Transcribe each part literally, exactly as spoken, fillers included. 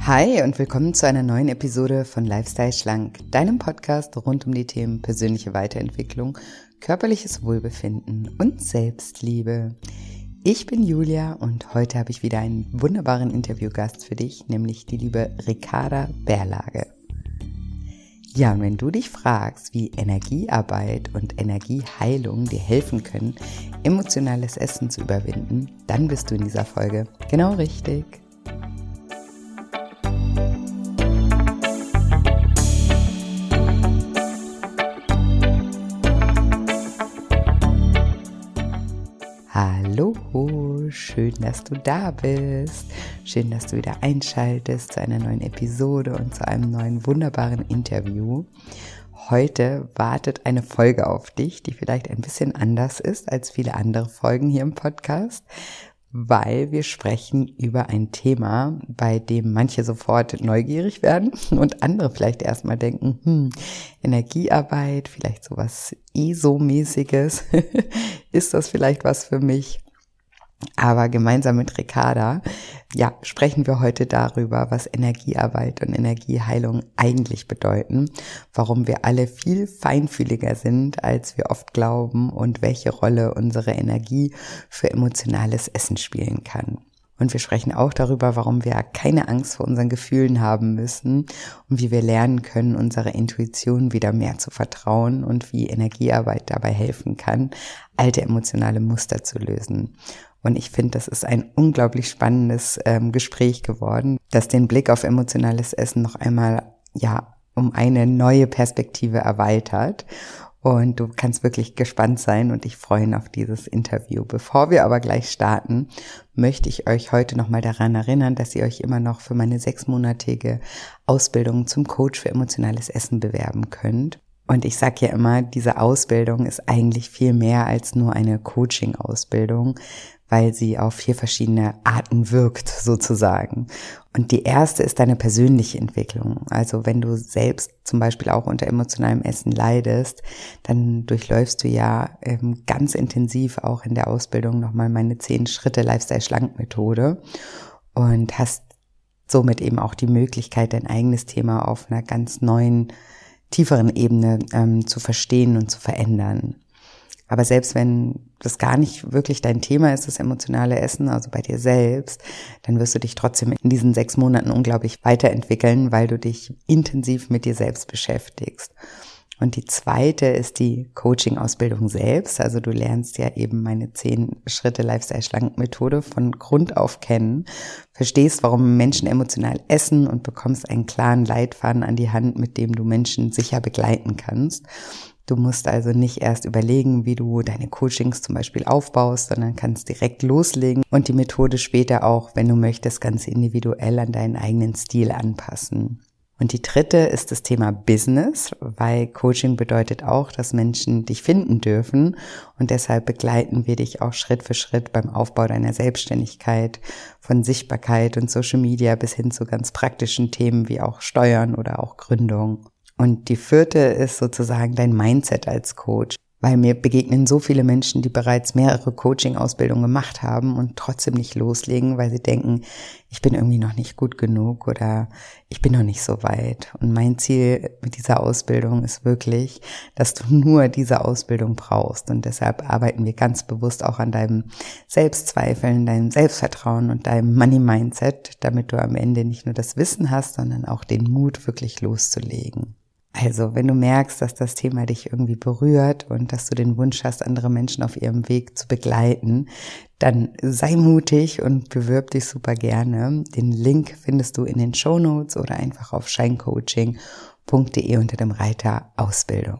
Hi und willkommen zu einer neuen Episode von Lifestyle Schlank, deinem Podcast rund um die Themen persönliche Weiterentwicklung, körperliches Wohlbefinden und Selbstliebe. Ich bin Julia und heute habe ich wieder einen wunderbaren Interviewgast für dich, nämlich die liebe Ricarda Berlage. Ja, und wenn du dich fragst, wie Energiearbeit und Energieheilung dir helfen können, emotionales Essen zu überwinden, dann bist du in dieser Folge genau richtig. Hallo, schön, dass du da bist. Schön, dass du wieder einschaltest zu einer neuen Episode und zu einem neuen wunderbaren Interview. Heute wartet eine Folge auf dich, die vielleicht ein bisschen anders ist als viele andere Folgen hier im Podcast, weil wir sprechen über ein Thema, bei dem manche sofort neugierig werden und andere vielleicht erstmal denken, hm, Energiearbeit, vielleicht sowas E S O-mäßiges, ist das vielleicht was für mich? Aber gemeinsam mit Ricarda, ja, sprechen wir heute darüber, was Energiearbeit und Energieheilung eigentlich bedeuten, warum wir alle viel feinfühliger sind, als wir oft glauben und welche Rolle unsere Energie für emotionales Essen spielen kann. Und wir sprechen auch darüber, warum wir keine Angst vor unseren Gefühlen haben müssen und wie wir lernen können, unserer Intuition wieder mehr zu vertrauen und wie Energiearbeit dabei helfen kann, alte emotionale Muster zu lösen. Und ich finde, das ist ein unglaublich spannendes ähm, Gespräch geworden, das den Blick auf emotionales Essen noch einmal, ja, um eine neue Perspektive erweitert. Und du kannst wirklich gespannt sein und dich freuen auf dieses Interview. Bevor wir aber gleich starten, möchte ich euch heute nochmal daran erinnern, dass ihr euch immer noch für meine sechsmonatige Ausbildung zum Coach für emotionales Essen bewerben könnt. Und ich sage ja immer, diese Ausbildung ist eigentlich viel mehr als nur eine Coaching-Ausbildung, weil sie auf vier verschiedene Arten wirkt sozusagen. Und die erste ist deine persönliche Entwicklung. Also wenn du selbst zum Beispiel auch unter emotionalem Essen leidest, dann durchläufst du ja ähm, ganz intensiv auch in der Ausbildung nochmal meine zehn Schritte Lifestyle-Schlank-Methode und hast somit eben auch die Möglichkeit, dein eigenes Thema auf einer ganz neuen, tieferen Ebene ähm, zu verstehen und zu verändern. Aber selbst wenn das gar nicht wirklich dein Thema ist, das emotionale Essen, also bei dir selbst, dann wirst du dich trotzdem in diesen sechs Monaten unglaublich weiterentwickeln, weil du dich intensiv mit dir selbst beschäftigst. Und die zweite ist die Coaching-Ausbildung selbst. Also du lernst ja eben meine zehn Schritte Lifestyle-Schlank-Methode von Grund auf kennen, verstehst, warum Menschen emotional essen und bekommst einen klaren Leitfaden an die Hand, mit dem du Menschen sicher begleiten kannst. Du musst also nicht erst überlegen, wie du deine Coachings zum Beispiel aufbaust, sondern kannst direkt loslegen und die Methode später auch, wenn du möchtest, ganz individuell an deinen eigenen Stil anpassen. Und die dritte ist das Thema Business, weil Coaching bedeutet auch, dass Menschen dich finden dürfen und deshalb begleiten wir dich auch Schritt für Schritt beim Aufbau deiner Selbstständigkeit, von Sichtbarkeit und Social Media bis hin zu ganz praktischen Themen wie auch Steuern oder auch Gründung. Und die vierte ist sozusagen dein Mindset als Coach, weil mir begegnen so viele Menschen, die bereits mehrere Coaching-Ausbildungen gemacht haben und trotzdem nicht loslegen, weil sie denken, ich bin irgendwie noch nicht gut genug oder ich bin noch nicht so weit. Und mein Ziel mit dieser Ausbildung ist wirklich, dass du nur diese Ausbildung brauchst. Und deshalb arbeiten wir ganz bewusst auch an deinem Selbstzweifeln, deinem Selbstvertrauen und deinem Money-Mindset, damit du am Ende nicht nur das Wissen hast, sondern auch den Mut, wirklich loszulegen. Also, wenn du merkst, dass das Thema dich irgendwie berührt und dass du den Wunsch hast, andere Menschen auf ihrem Weg zu begleiten, dann sei mutig und bewirb dich super gerne. Den Link findest du in den Shownotes oder einfach auf shinecoaching punkt de unter dem Reiter Ausbildung.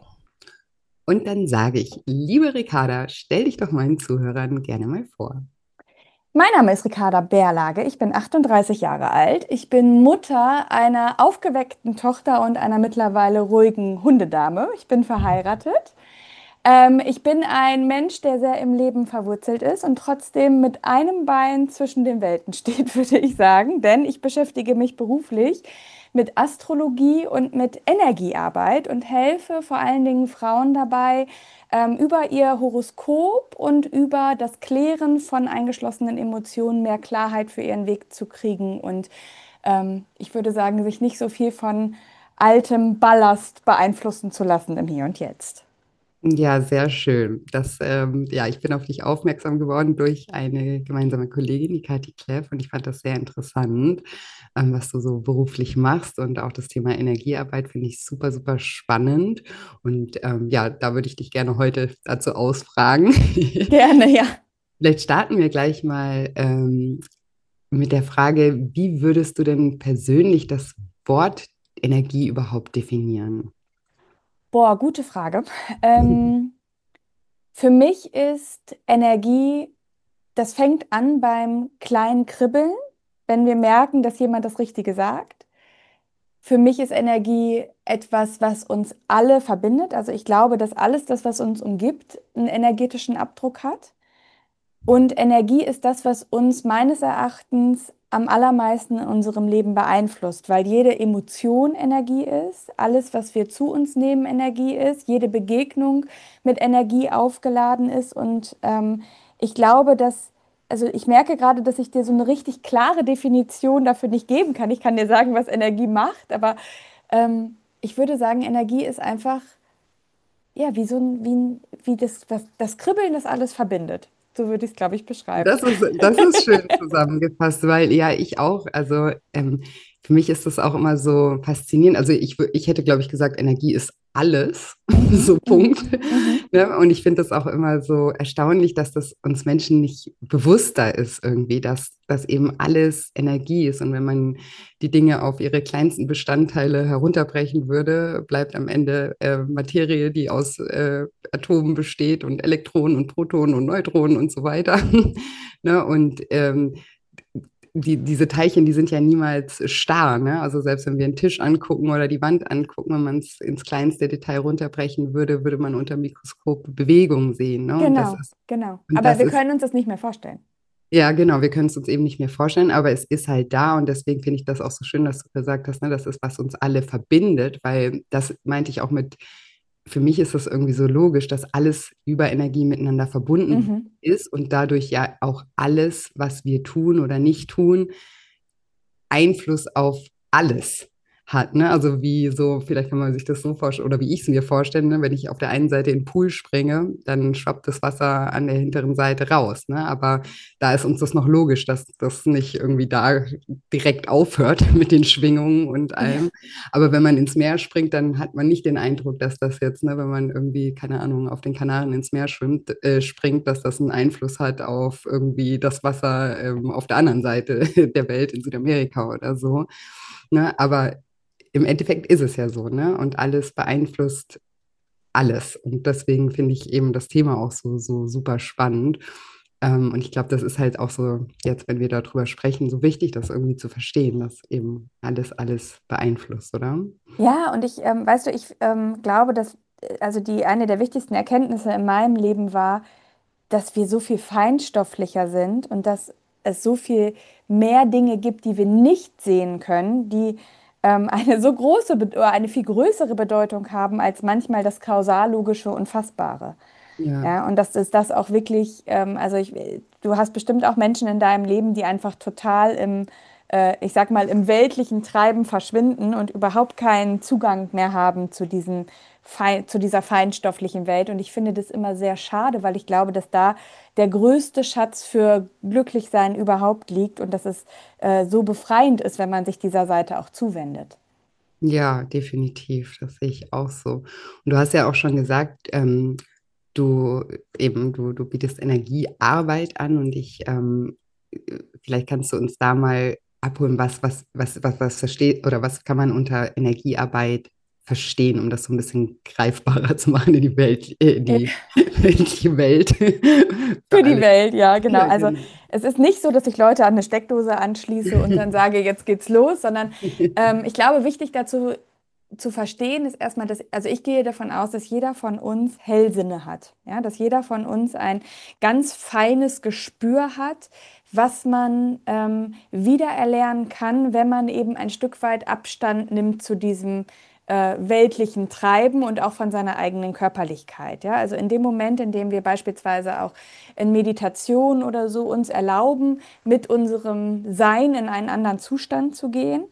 Und dann sage ich, liebe Ricarda, stell dich doch meinen Zuhörern gerne mal vor. Mein Name ist Ricarda Berlage, ich bin achtunddreißig Jahre alt. Ich bin Mutter einer aufgeweckten Tochter und einer mittlerweile ruhigen Hundedame. Ich bin verheiratet. Ähm, ich bin ein Mensch, der sehr im Leben verwurzelt ist und trotzdem mit einem Bein zwischen den Welten steht, würde ich sagen. Denn ich beschäftige mich beruflich mit Astrologie und mit Energiearbeit und helfe vor allen Dingen Frauen dabei, ähm, über ihr Horoskop und über das Klären von eingeschlossenen Emotionen mehr Klarheit für ihren Weg zu kriegen und ähm, ich würde sagen, sich nicht so viel von altem Ballast beeinflussen zu lassen im Hier und Jetzt. Ja, sehr schön. Das, ähm, ja, ich bin auf dich aufmerksam geworden durch eine gemeinsame Kollegin, die Kathi Kleff, und ich fand das sehr interessant, ähm, was du so beruflich machst und auch das Thema Energiearbeit finde ich super, super spannend. Und ähm, ja, da würde ich dich gerne heute dazu ausfragen. Gerne, ja. Vielleicht starten wir gleich mal ähm, mit der Frage, wie würdest du denn persönlich das Wort Energie überhaupt definieren? Boah, gute Frage. Ähm, für mich ist Energie, das fängt an beim kleinen Kribbeln, wenn wir merken, dass jemand das Richtige sagt. Für mich ist Energie etwas, was uns alle verbindet. Also ich glaube, dass alles das, was uns umgibt, einen energetischen Abdruck hat. Und Energie ist das, was uns meines Erachtens am allermeisten in unserem Leben beeinflusst, weil jede Emotion Energie ist, alles, was wir zu uns nehmen, Energie ist, jede Begegnung mit Energie aufgeladen ist. Und ähm, ich glaube, dass, also ich merke gerade, dass ich dir so eine richtig klare Definition dafür nicht geben kann. Ich kann dir sagen, was Energie macht, aber ähm, ich würde sagen, Energie ist einfach, ja, wie so ein, wie, ein, wie das, was, das Kribbeln, das alles verbindet. So würde ich es, glaube ich, beschreiben. Das ist, das ist schön zusammengefasst, weil ja, ich auch, also ähm, für mich ist das auch immer so faszinierend. Also ich, wür- ich hätte, glaube ich, gesagt, Energie ist alles, Mhm, so mhm, Punkt. mhm. Ne? Und ich finde das auch immer so erstaunlich, dass das uns Menschen nicht bewusster ist irgendwie, dass das eben alles Energie ist. Und wenn man die Dinge auf ihre kleinsten Bestandteile herunterbrechen würde, bleibt am Ende äh, Materie, die aus äh, Atomen besteht und Elektronen und Protonen und Neutronen und so weiter. Ne? Und ähm, die, diese Teilchen, die sind ja niemals starr. Ne? Also selbst wenn wir einen Tisch angucken oder die Wand angucken, wenn man es ins kleinste Detail runterbrechen würde, würde man unter dem Mikroskop Bewegung sehen. Ne? Und das Genau, ist, genau. und Aber das wir ist können uns das nicht mehr vorstellen. ja, genau, wir können es uns eben nicht mehr vorstellen, aber es ist halt da und deswegen finde ich das auch so schön, dass du gesagt hast, ne, das ist, was uns alle verbindet, weil das meinte ich auch mit, für mich ist das irgendwie so logisch, dass alles über Energie miteinander verbunden Mhm. ist und dadurch ja auch alles, was wir tun oder nicht tun, Einfluss auf alles hat, ne? Also wie so, vielleicht kann man sich das so vorstellen, oder wie ich es mir vorstelle, ne? Wenn ich auf der einen Seite in den Pool springe, dann schwappt das Wasser an der hinteren Seite raus, ne? Aber da ist uns das noch logisch, dass das nicht irgendwie da direkt aufhört mit den Schwingungen und allem. Ja, Aber wenn man ins Meer springt, dann hat man nicht den Eindruck, dass das jetzt, ne, wenn man irgendwie, keine Ahnung, auf den Kanaren ins Meer schwimmt, äh, springt, dass das einen Einfluss hat auf irgendwie das Wasser ähm, auf der anderen Seite der Welt in Südamerika oder so. Ne? Aber im Endeffekt ist es ja so, ne? Und alles beeinflusst alles. Und deswegen finde ich eben das Thema auch so, so super spannend. Ähm, und ich glaube, das ist halt auch so, jetzt, wenn wir darüber sprechen, so wichtig, das irgendwie zu verstehen, dass eben alles, alles beeinflusst, oder? ja, und ich, ähm, weißt du, ich ähm, glaube, dass, äh, also die eine der wichtigsten Erkenntnisse in meinem Leben war, dass wir so viel feinstofflicher sind und dass es so viel mehr Dinge gibt, die wir nicht sehen können, die ähm, eine so große Be- oder eine viel größere Bedeutung haben als manchmal das Kausallogische und Fassbare. Ja, Ja, und das ist das auch wirklich, ähm, also ich, du hast bestimmt auch Menschen in deinem Leben, die einfach total im, äh, ich sag mal, im weltlichen Treiben verschwinden und überhaupt keinen Zugang mehr haben zu diesen Fei- zu dieser feinstofflichen Welt. Und ich finde das immer sehr schade, weil ich glaube, dass da der größte Schatz für Glücklichsein überhaupt liegt und dass es äh, so befreiend ist, wenn man sich dieser Seite auch zuwendet. ja, definitiv. Das sehe ich auch so. Und du hast ja auch schon gesagt, ähm, du eben, du, du bietest Energiearbeit an und ich, ähm, vielleicht kannst du uns da mal abholen, was, was, was, was, was versteht oder was kann man unter Energiearbeit verstehen, um das so ein bisschen greifbarer zu machen in die Welt, äh, in die weltliche Welt Für für die alle. Welt, ja, genau. Ja, Also genau. es ist nicht so, dass ich Leute an eine Steckdose anschließe und dann sage, jetzt geht's los, sondern ähm, ich glaube, wichtig dazu zu verstehen ist erstmal, dass, also ich gehe davon aus, dass jeder von uns Hellsinne hat. Ja, dass jeder von uns ein ganz feines Gespür hat, was man ähm, wiedererlernen kann, wenn man eben ein Stück weit Abstand nimmt zu diesem äh, weltlichen Treiben und auch von seiner eigenen Körperlichkeit. Ja? Also in dem Moment, in dem wir beispielsweise auch in Meditation oder so uns erlauben, mit unserem Sein in einen anderen Zustand zu gehen,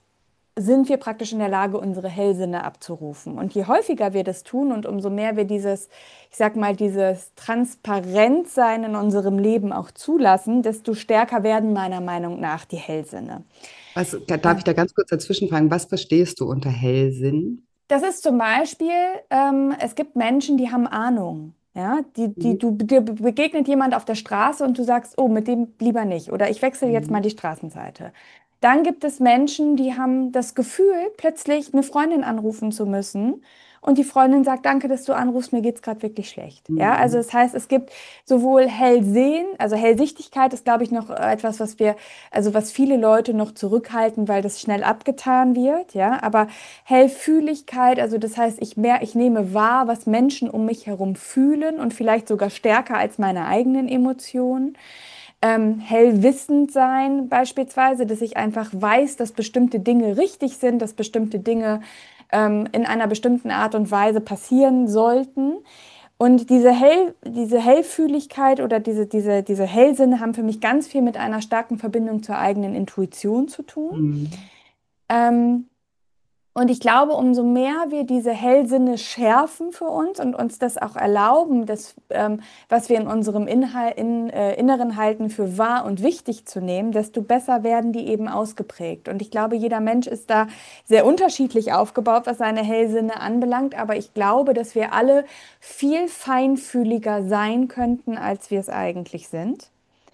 sind wir praktisch in der Lage, unsere Hellsinne abzurufen. Und je häufiger wir das tun und umso mehr wir dieses, ich sag mal, dieses Transparentsein in unserem Leben auch zulassen, desto stärker werden meiner Meinung nach die Hellsinne. Was, da, darf ich da ganz kurz dazwischen fragen, was verstehst du unter Hellsinn? Das ist zum Beispiel, ähm, es gibt Menschen, die haben Ahnung. Ja, die, die, Mhm. du, dir begegnet jemand auf der Straße und du sagst, oh, mit dem lieber nicht. Oder ich wechsle jetzt mal Mhm. die Straßenseite. Dann gibt es Menschen, die haben das Gefühl, plötzlich eine Freundin anrufen zu müssen. Und die Freundin sagt, danke, dass du anrufst, mir geht's gerade wirklich schlecht. Ja, also Mhm. das heißt, es gibt sowohl Hellsehen, also Hellsichtigkeit ist, glaube ich, noch etwas, was wir, also was viele Leute noch zurückhalten, weil das schnell abgetan wird. Ja, aber Hellfühligkeit, also das heißt, ich mehr, ich nehme wahr, was Menschen um mich herum fühlen und vielleicht sogar stärker als meine eigenen Emotionen. Ähm, hellwissend sein beispielsweise, dass ich einfach weiß, dass bestimmte Dinge richtig sind, dass bestimmte Dinge ähm, in einer bestimmten Art und Weise passieren sollten. Und diese, Hell, diese Hellfühligkeit oder diese, diese, diese Hellsinne haben für mich ganz viel mit einer starken Verbindung zur eigenen Intuition zu tun. Mhm. Ähm, und ich glaube, umso mehr wir diese Hellsinne schärfen für uns und uns das auch erlauben, das, ähm, was wir in unserem Inhal in, äh, Inneren halten, für wahr und wichtig zu nehmen, desto besser werden die eben ausgeprägt. Und ich glaube, jeder Mensch ist da sehr unterschiedlich aufgebaut, was seine Hellsinne anbelangt. Aber ich glaube, dass wir alle viel feinfühliger sein könnten, als wir es eigentlich sind.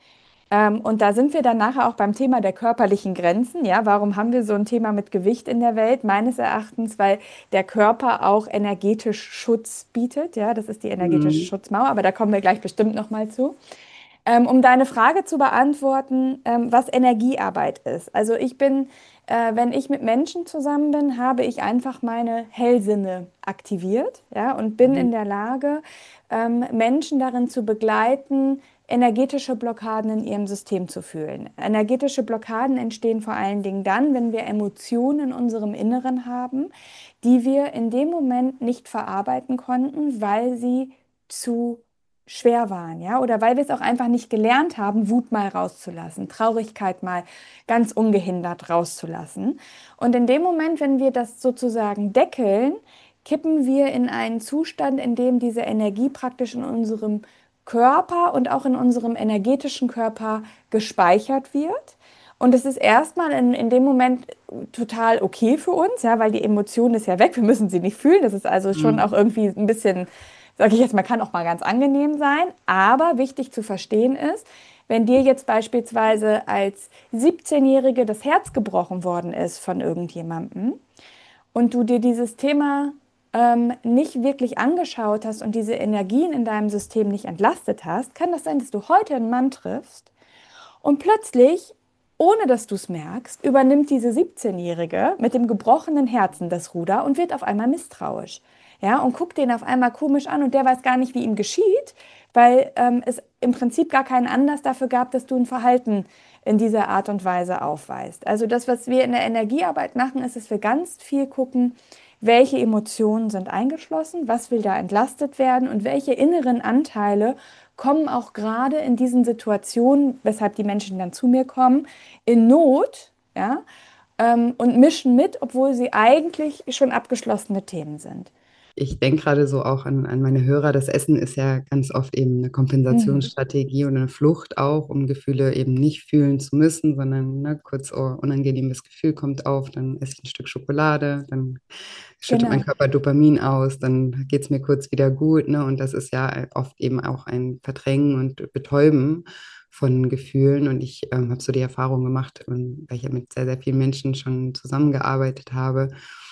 Ähm, und da sind wir dann nachher auch beim Thema der körperlichen Grenzen. Ja, warum haben wir so ein Thema mit Gewicht in der Welt? Meines Erachtens, weil der Körper auch energetisch Schutz bietet. Ja, das ist die energetische Mhm. Schutzmauer, aber da kommen wir gleich bestimmt noch mal zu. Ähm, um deine Frage zu beantworten, ähm, was Energiearbeit ist. Also ich bin, äh, wenn ich mit Menschen zusammen bin, habe ich einfach meine Hellsinne aktiviert, ja, und bin in Mhm. der Lage, ähm, Menschen darin zu begleiten, energetische Blockaden in ihrem System zu fühlen. Energetische Blockaden entstehen vor allen Dingen dann, wenn wir Emotionen in unserem Inneren haben, die wir in dem Moment nicht verarbeiten konnten, weil sie zu schwer waren, ja, oder weil wir es auch einfach nicht gelernt haben, Wut mal rauszulassen, Traurigkeit mal ganz ungehindert rauszulassen. Und in dem Moment, wenn wir das sozusagen deckeln, kippen wir in einen Zustand, in dem diese Energie praktisch in unserem Körper und auch in unserem energetischen Körper gespeichert wird. Und es ist erstmal in, in dem Moment total okay für uns, ja, weil die Emotion ist ja weg, wir müssen sie nicht fühlen. Das ist also schon auch Mhm. irgendwie ein bisschen, sage ich jetzt mal, kann auch mal ganz angenehm sein. Aber wichtig zu verstehen ist, wenn dir jetzt beispielsweise als siebzehn-Jährige das Herz gebrochen worden ist von irgendjemandem und du dir dieses Thema ähm, nicht wirklich angeschaut hast und diese Energien in deinem System nicht entlastet hast, kann das sein, dass du heute einen Mann triffst und plötzlich, ohne dass du es merkst, übernimmt diese siebzehn-Jährige mit dem gebrochenen Herzen das Ruder und wird auf einmal misstrauisch. Ja, und guckt den auf einmal komisch an und der weiß gar nicht, wie ihm geschieht, weil ähm, es im Prinzip gar keinen Anlass dafür gab, dass du ein Verhalten in dieser Art und Weise aufweist. Also das, was wir in der Energiearbeit machen, ist, dass wir ganz viel gucken, welche Emotionen sind eingeschlossen, was will da entlastet werden und welche inneren Anteile kommen auch gerade in diesen Situationen, weshalb die Menschen dann zu mir kommen, in Not, ja, ähm, und mischen mit, obwohl sie eigentlich schon abgeschlossene Themen sind. Ich denke gerade so auch an, an meine Hörer. Das Essen ist ja ganz oft eben eine Mhm. Kompensationsstrategie und eine Flucht auch, um Gefühle eben nicht fühlen zu müssen, sondern ne, kurz, oh, unangenehmes Gefühl kommt auf, dann esse ich ein Stück Schokolade, dann schüttet mein Genau. Körper Dopamin aus, dann geht es mir kurz wieder gut. Ne? Und das ist ja oft eben auch ein Verdrängen und Betäuben von Gefühlen. Und ich ähm, habe so die Erfahrung gemacht, und weil ich ja mit sehr, sehr vielen Menschen schon zusammengearbeitet habe,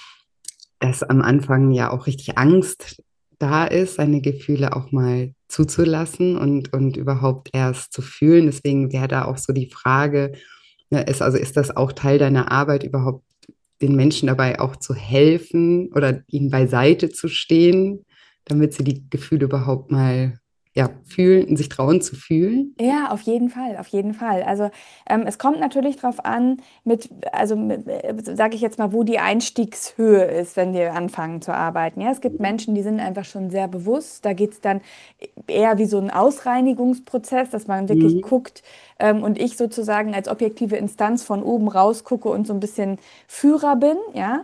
dass am Anfang ja auch richtig Angst da ist, seine Gefühle auch mal zuzulassen und, und überhaupt erst zu fühlen. Deswegen wäre da auch so die Frage, ne, ist, also ist das auch Teil deiner Arbeit, überhaupt den Menschen dabei auch zu helfen oder ihnen beiseite zu stehen, damit sie die Gefühle überhaupt mal ja, fühlen, sich trauen zu fühlen? Ja, auf jeden Fall, auf jeden Fall. Also ähm, es kommt natürlich darauf an, mit, also sage ich jetzt mal, wo die Einstiegshöhe ist, wenn wir anfangen zu arbeiten. Ja, es gibt Menschen, die sind einfach schon sehr bewusst. Da geht es dann eher wie so ein Ausreinigungsprozess, dass man wirklich Mhm. guckt ähm, und ich sozusagen als objektive Instanz von oben raus gucke und so ein bisschen Führer bin. Ja,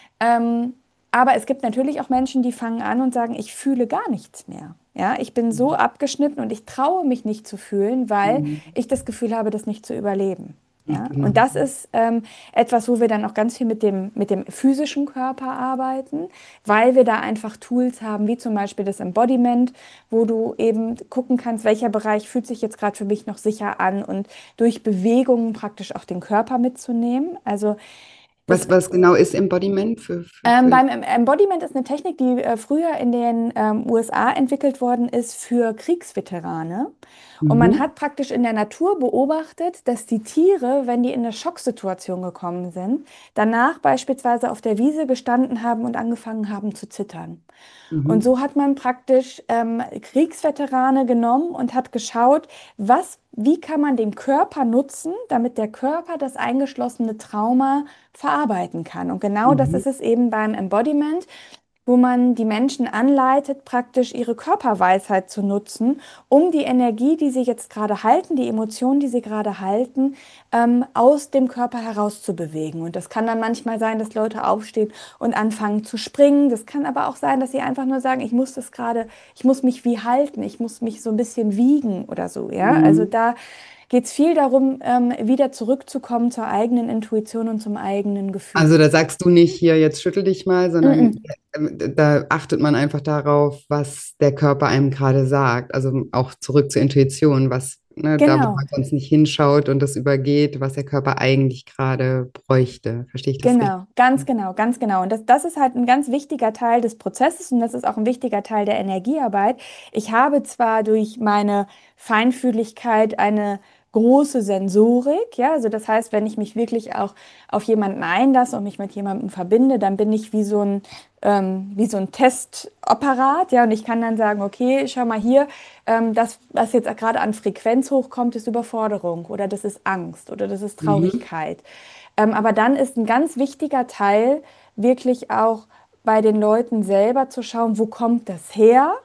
ähm, aber es gibt natürlich auch Menschen, die fangen an und sagen, ich fühle gar nichts mehr. Ja, ich bin so abgeschnitten und ich traue mich nicht zu fühlen, weil Mhm. ich das Gefühl habe, das nicht zu überleben. Ja, und Genau. das ist ähm, etwas, wo wir dann auch ganz viel mit dem, mit dem physischen Körper arbeiten, weil wir da einfach Tools haben, wie zum Beispiel das Embodiment, wo du eben gucken kannst, welcher Bereich fühlt sich jetzt gerade für mich noch sicher an und durch Bewegungen praktisch auch den Körper mitzunehmen. Also das Was, was genau ist Embodiment für, für, ähm, für beim Em- Embodiment ist eine Technik, die äh, früher in den ähm, U S A entwickelt worden ist für Kriegsveterane. Und man Mhm. hat praktisch in der Natur beobachtet, dass die Tiere, wenn die in eine Schocksituation gekommen sind, danach beispielsweise auf der Wiese gestanden haben und angefangen haben zu zittern. Und Mhm. so hat man praktisch ähm, Kriegsveterane genommen und hat geschaut, was, wie kann man den Körper nutzen, damit der Körper das eingeschlossene Trauma verarbeiten kann. Und genau das Mhm. ist es eben beim Embodiment, wo man die Menschen anleitet, praktisch ihre Körperweisheit zu nutzen, um die Energie, die sie jetzt gerade halten, die Emotionen, die sie gerade halten, ähm, aus dem Körper herauszubewegen. Und das kann dann manchmal sein, dass Leute aufstehen und anfangen zu springen. Das kann aber auch sein, dass sie einfach nur sagen, ich muss das gerade, ich muss mich wie halten, ich muss mich so ein bisschen wiegen oder so. Ja, also Mhm. da geht es viel darum, ähm, wieder zurückzukommen zur eigenen Intuition und zum eigenen Also Gefühl. da sagst du nicht hier, jetzt schüttel dich mal, sondern Mm-mm. ähm, da achtet man einfach darauf, was der Körper einem gerade sagt. Also auch zurück zur Intuition, was, ne, da wo Genau. man sonst nicht hinschaut und das übergeht, was der Körper eigentlich gerade bräuchte. Verstehe ich das richtig? Genau, ganz genau, ganz genau. Und das, das ist halt ein ganz wichtiger Teil des Prozesses und das ist auch ein wichtiger Teil der Energiearbeit. Ich habe zwar durch meine Feinfühligkeit eine große Sensorik, ja, also das heißt, wenn ich mich wirklich auch auf jemanden einlasse und mich mit jemandem verbinde, dann bin ich wie so ein, ähm, wie so ein Testapparat, ja, und ich kann dann sagen, okay, schau mal hier, ähm, das, was jetzt gerade an Frequenz hochkommt, ist Überforderung oder das ist Angst oder das ist Mhm. Traurigkeit. Ähm, aber dann ist ein ganz wichtiger Teil wirklich auch bei den Leuten selber zu schauen, wo kommt das her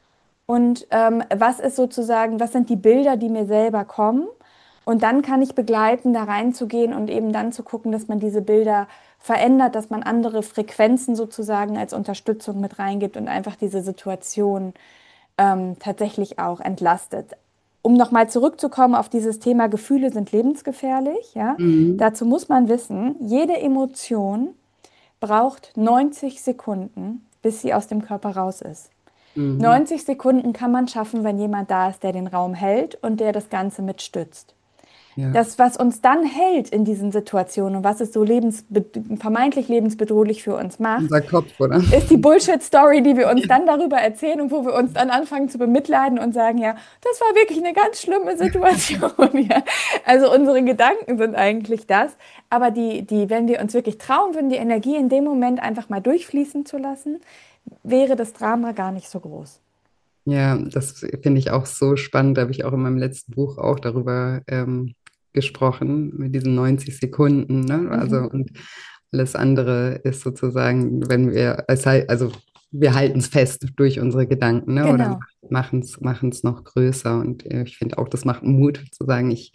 und ähm, was ist sozusagen, was sind die Bilder, die mir selber kommen. Und dann kann ich begleiten, da reinzugehen und eben dann zu gucken, dass man diese Bilder verändert, dass man andere Frequenzen sozusagen als Unterstützung mit reingibt und einfach diese Situation ähm, tatsächlich auch entlastet. Um nochmal zurückzukommen auf dieses Thema, Gefühle sind lebensgefährlich, ja, Mhm. dazu muss man wissen, jede Emotion braucht neunzig Sekunden, bis sie aus dem Körper raus ist. Mhm. neunzig Sekunden kann man schaffen, wenn jemand da ist, der den Raum hält und der das Ganze mitstützt. Ja, Das, was uns dann hält in diesen Situationen und was es so lebensbe vermeintlich lebensbedrohlich für uns macht, unser Kopf, oder? ist die Bullshit-Story, die wir uns dann darüber erzählen und wo wir uns dann anfangen zu bemitleiden und sagen, ja, das war wirklich eine ganz schlimme Situation. Ja. Also unsere Gedanken sind eigentlich das. Aber die, die, wenn wir uns wirklich trauen würden, die Energie in dem Moment einfach mal durchfließen zu lassen, wäre das Drama gar nicht so groß. Ja, das finde ich auch so spannend. Da habe ich auch in meinem letzten Buch auch darüber ähm, gesprochen, mit diesen neunzig Sekunden. Ne? Also, Mhm. und alles andere ist sozusagen, wenn wir, es halt, also wir halten es fest durch unsere Gedanken, ne? Oder Genau, machen es machen es noch größer. Und äh, ich finde auch, das macht Mut zu sagen, ich,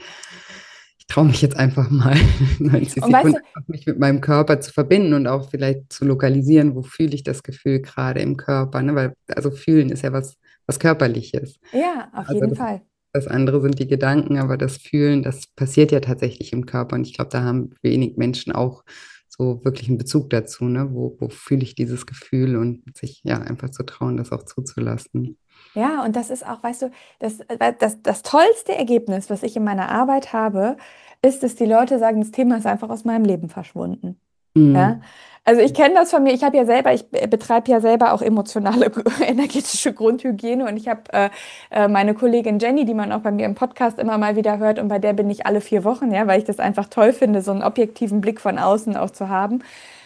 ich traue mich jetzt einfach mal neunzig und weißt Sekunden du, einfach mich mit meinem Körper zu verbinden und auch vielleicht zu lokalisieren, wo fühle ich das Gefühl gerade im Körper. Ne? Weil, also fühlen ist ja was was Körperliches. ja, auf Also jeden das, Fall. das andere sind die Gedanken, aber das Fühlen, das passiert ja tatsächlich im Körper. Und ich glaube, da haben wenig Menschen auch so wirklich einen Bezug dazu, ne? Wo, wo fühle ich dieses Gefühl und sich ja einfach zu trauen, das auch zuzulassen. Ja, und das ist auch, weißt du, das, äh, das, das tollste Ergebnis, was ich in meiner Arbeit habe, ist, dass die Leute sagen, das Thema ist einfach aus meinem Leben verschwunden. Ja, Mhm. also ich kenne das von mir. Ich habe ja selber, ich be- betreibe ja selber auch emotionale, energetische Grundhygiene und ich habe äh, äh, meine Kollegin Jenny, die man auch bei mir im Podcast immer mal wieder hört und bei der bin ich alle vier Wochen, ja, weil ich das einfach toll finde, so einen objektiven Blick von außen auch zu haben.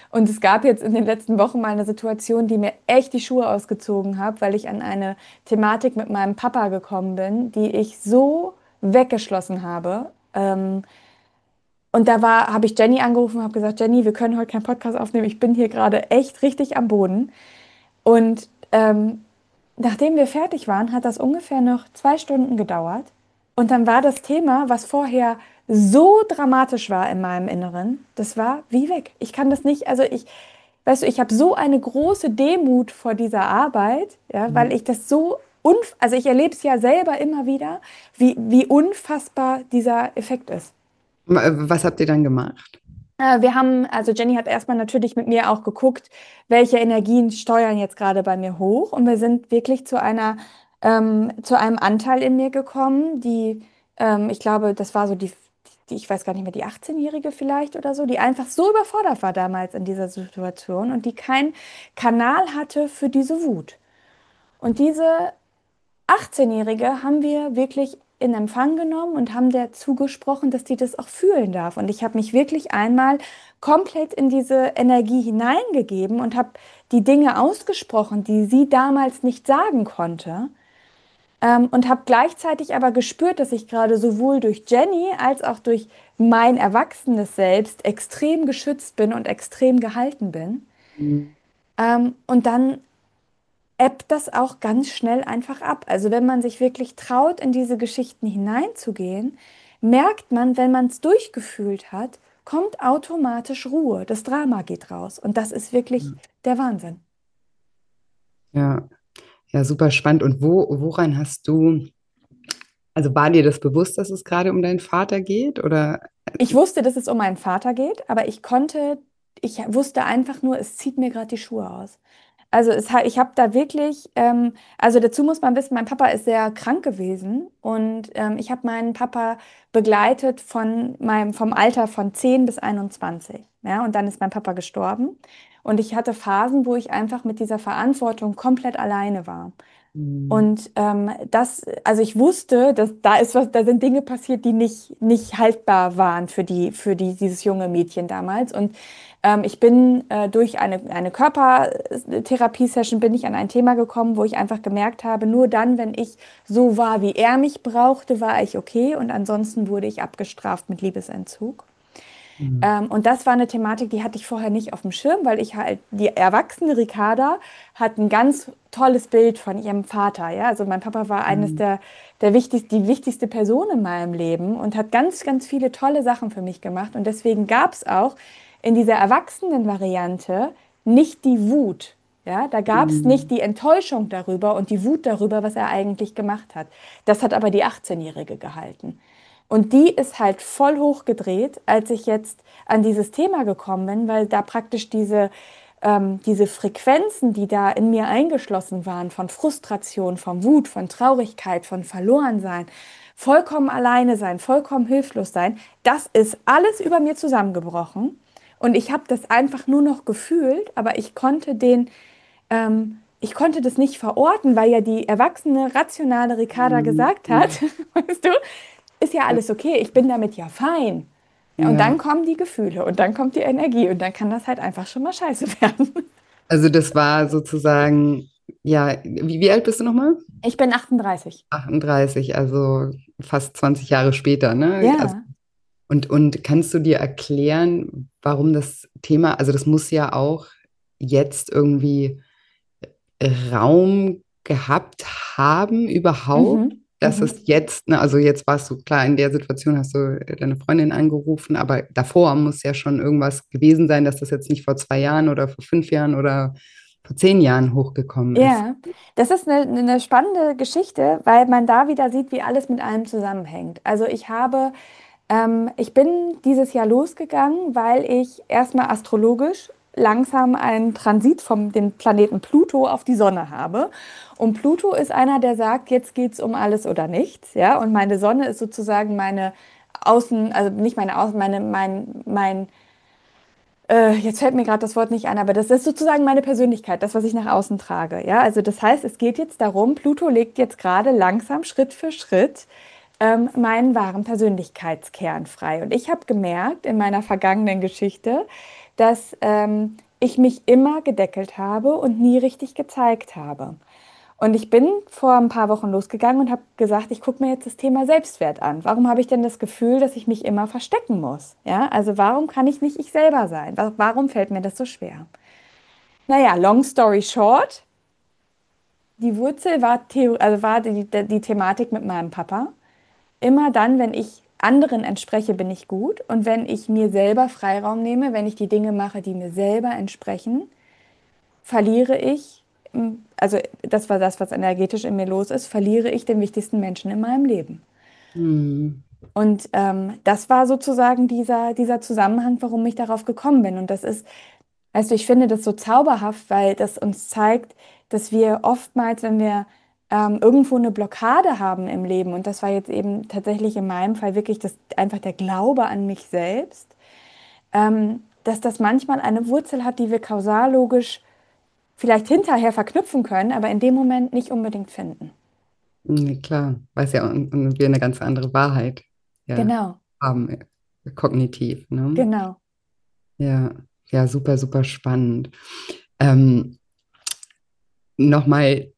Und es gab jetzt in den letzten Wochen mal eine Situation, die mir echt die Schuhe ausgezogen hat, weil ich an eine Thematik mit meinem Papa gekommen bin, die ich so weggeschlossen habe. Ähm, und da war, habe ich Jenny angerufen und habe gesagt, Jenny, wir können heute keinen Podcast aufnehmen. Ich bin hier gerade echt richtig am Boden. Und ähm, nachdem wir fertig waren, hat das ungefähr noch zwei Stunden gedauert. Und dann war das Thema, was vorher so dramatisch war in meinem Inneren, das war wie weg. Ich kann das nicht, also ich, weißt du, ich habe so eine große Demut vor dieser Arbeit, ja, weil ich das so, unf also ich erlebe es ja selber immer wieder, wie, wie unfassbar dieser Effekt ist. Was habt ihr dann gemacht? Äh, Wir haben, also Jenny hat erstmal natürlich mit mir auch geguckt, welche Energien steuern jetzt gerade bei mir hoch. Und wir sind wirklich zu einer, ähm, zu einem Anteil in mir gekommen, die, ähm, ich glaube, das war so die, die, ich weiß gar nicht mehr, die achtzehn-Jährige vielleicht oder so, die einfach so überfordert war damals in dieser Situation und die keinen Kanal hatte für diese Wut. Und diese achtzehn-Jährige haben wir wirklich in Empfang genommen und haben der zugesprochen, dass die das auch fühlen darf. Und ich habe mich wirklich einmal komplett in diese Energie hineingegeben und habe die Dinge ausgesprochen, die sie damals nicht sagen konnte. Ähm, und habe gleichzeitig aber gespürt, dass ich gerade sowohl durch Jenny als auch durch mein erwachsenes Selbst extrem geschützt bin und extrem gehalten bin. Mhm. Ähm, und dann ebbt das auch ganz schnell einfach ab. Also wenn man sich wirklich traut, in diese Geschichten hineinzugehen, merkt man, wenn man es durchgefühlt hat, kommt automatisch Ruhe. Das Drama geht raus. Und das ist wirklich der Wahnsinn. Ja, ja, super spannend. Und wo, woran hast du, also war dir das bewusst, dass es gerade um deinen Vater geht? Oder? Ich wusste, dass es um meinen Vater geht, aber ich konnte, ich wusste einfach nur, es zieht mir gerade die Schuhe aus. Also es, ha- ich habe da wirklich, ähm, also dazu muss man wissen, mein Papa ist sehr krank gewesen und ähm, ich habe meinen Papa begleitet von meinem, vom Alter von zehn bis einundzwanzig. Ja, und dann ist mein Papa gestorben und ich hatte Phasen, wo ich einfach mit dieser Verantwortung komplett alleine war. Mhm. Und ähm, das, also ich wusste, dass da ist was, da sind Dinge passiert, die nicht, nicht haltbar waren für die, für die, dieses junge Mädchen damals. Und ähm, ich bin äh, durch eine, eine Körpertherapie-Session bin ich an ein Thema gekommen, wo ich einfach gemerkt habe, nur dann, wenn ich so war, wie er mich brauchte, war ich okay. Und ansonsten wurde ich abgestraft mit Liebesentzug. Mhm. Ähm, und das war eine Thematik, die hatte ich vorher nicht auf dem Schirm, weil ich halt, die erwachsene Ricarda hat ein ganz tolles Bild von ihrem Vater. Ja? Also mein Papa war eines Mhm. der, der wichtig, die wichtigste Person in meinem Leben und hat ganz, ganz viele tolle Sachen für mich gemacht. Und deswegen gab es auch in dieser Erwachsenen-Variante nicht die Wut. Ja, da gab es nicht Mhm. die Enttäuschung darüber und die Wut darüber, was er eigentlich gemacht hat. Das hat aber die achtzehn-Jährige gehalten. Und die ist halt voll hochgedreht, als ich jetzt an dieses Thema gekommen bin, weil da praktisch diese, ähm, diese Frequenzen, die da in mir eingeschlossen waren, von Frustration, von Wut, von Traurigkeit, von Verlorensein, vollkommen alleine sein, vollkommen hilflos sein, das ist alles über mir zusammengebrochen. Und ich habe das einfach nur noch gefühlt, aber ich konnte den, ähm, ich konnte das nicht verorten, weil ja die erwachsene, rationale Ricarda Mhm. gesagt hat, weißt du, ist ja alles okay, ich bin damit ja fein. Ja, und dann Ja, kommen die Gefühle und dann kommt die Energie und dann kann das halt einfach schon mal scheiße werden. also das war sozusagen, ja, wie, wie alt bist du nochmal? Ich bin achtunddreißig. achtunddreißig, also fast zwanzig Jahre später, ne? Also, Ja. und, und kannst du dir erklären, warum das Thema, also das muss ja auch jetzt irgendwie Raum gehabt haben, überhaupt, Mhm. dass Mhm. es jetzt, ne, also jetzt warst du klar, in der Situation hast du deine Freundin angerufen, aber davor muss ja schon irgendwas gewesen sein, dass das jetzt nicht vor zwei Jahren oder vor fünf Jahren oder vor zehn Jahren hochgekommen ist. Ja, das ist eine, eine spannende Geschichte, weil man da wieder sieht, wie alles mit allem zusammenhängt. Also ich habe, ähm, ich bin dieses Jahr losgegangen, weil ich erstmal astrologisch langsam einen Transit vom dem Planeten Pluto auf die Sonne habe. Und Pluto ist einer, der sagt, jetzt geht's um alles oder nichts, ja. Und meine Sonne ist sozusagen meine Außen, also nicht meine Außen, meine, mein, mein äh, jetzt fällt mir gerade das Wort nicht ein, aber das ist sozusagen meine Persönlichkeit, das, was ich nach außen trage. Ja, also das heißt, es geht jetzt darum, Pluto legt jetzt gerade langsam Schritt für Schritt ähm, meinen wahren Persönlichkeitskern frei. Und ich habe gemerkt in meiner vergangenen Geschichte, dass ähm, ich mich immer gedeckelt habe und nie richtig gezeigt habe. Und ich bin vor ein paar Wochen losgegangen und habe gesagt, ich gucke mir jetzt das Thema Selbstwert an. Warum habe ich denn das Gefühl, dass ich mich immer verstecken muss? Ja, also warum kann ich nicht ich selber sein? Wa- Warum fällt mir das so schwer? Naja, long story short, die Wurzel war, Theo also war die, die, die Thematik mit meinem Papa. Immer dann, wenn ich anderen entspreche, bin ich gut. Und wenn ich mir selber Freiraum nehme, wenn ich die Dinge mache, die mir selber entsprechen, verliere ich, m, also das war das, was energetisch in mir los ist, verliere ich den wichtigsten Menschen in meinem Leben. Hm. Und ähm, das war sozusagen dieser, dieser Zusammenhang, warum ich darauf gekommen bin. Und das ist, also ich finde das so zauberhaft, weil das uns zeigt, dass wir oftmals, wenn wir ähm, irgendwo eine Blockade haben im Leben, und das war jetzt eben tatsächlich in meinem Fall wirklich das, einfach der Glaube an mich selbst, ähm, dass das manchmal eine Wurzel hat, die wir kausallogisch vielleicht hinterher verknüpfen können, aber in dem Moment nicht unbedingt finden. Nee, klar, weiß ja, und, und wir eine ganz andere Wahrheit ja, Genau, haben, äh, kognitiv, ne? genau. Ja, ja, super, super spannend. Ähm, Nochmal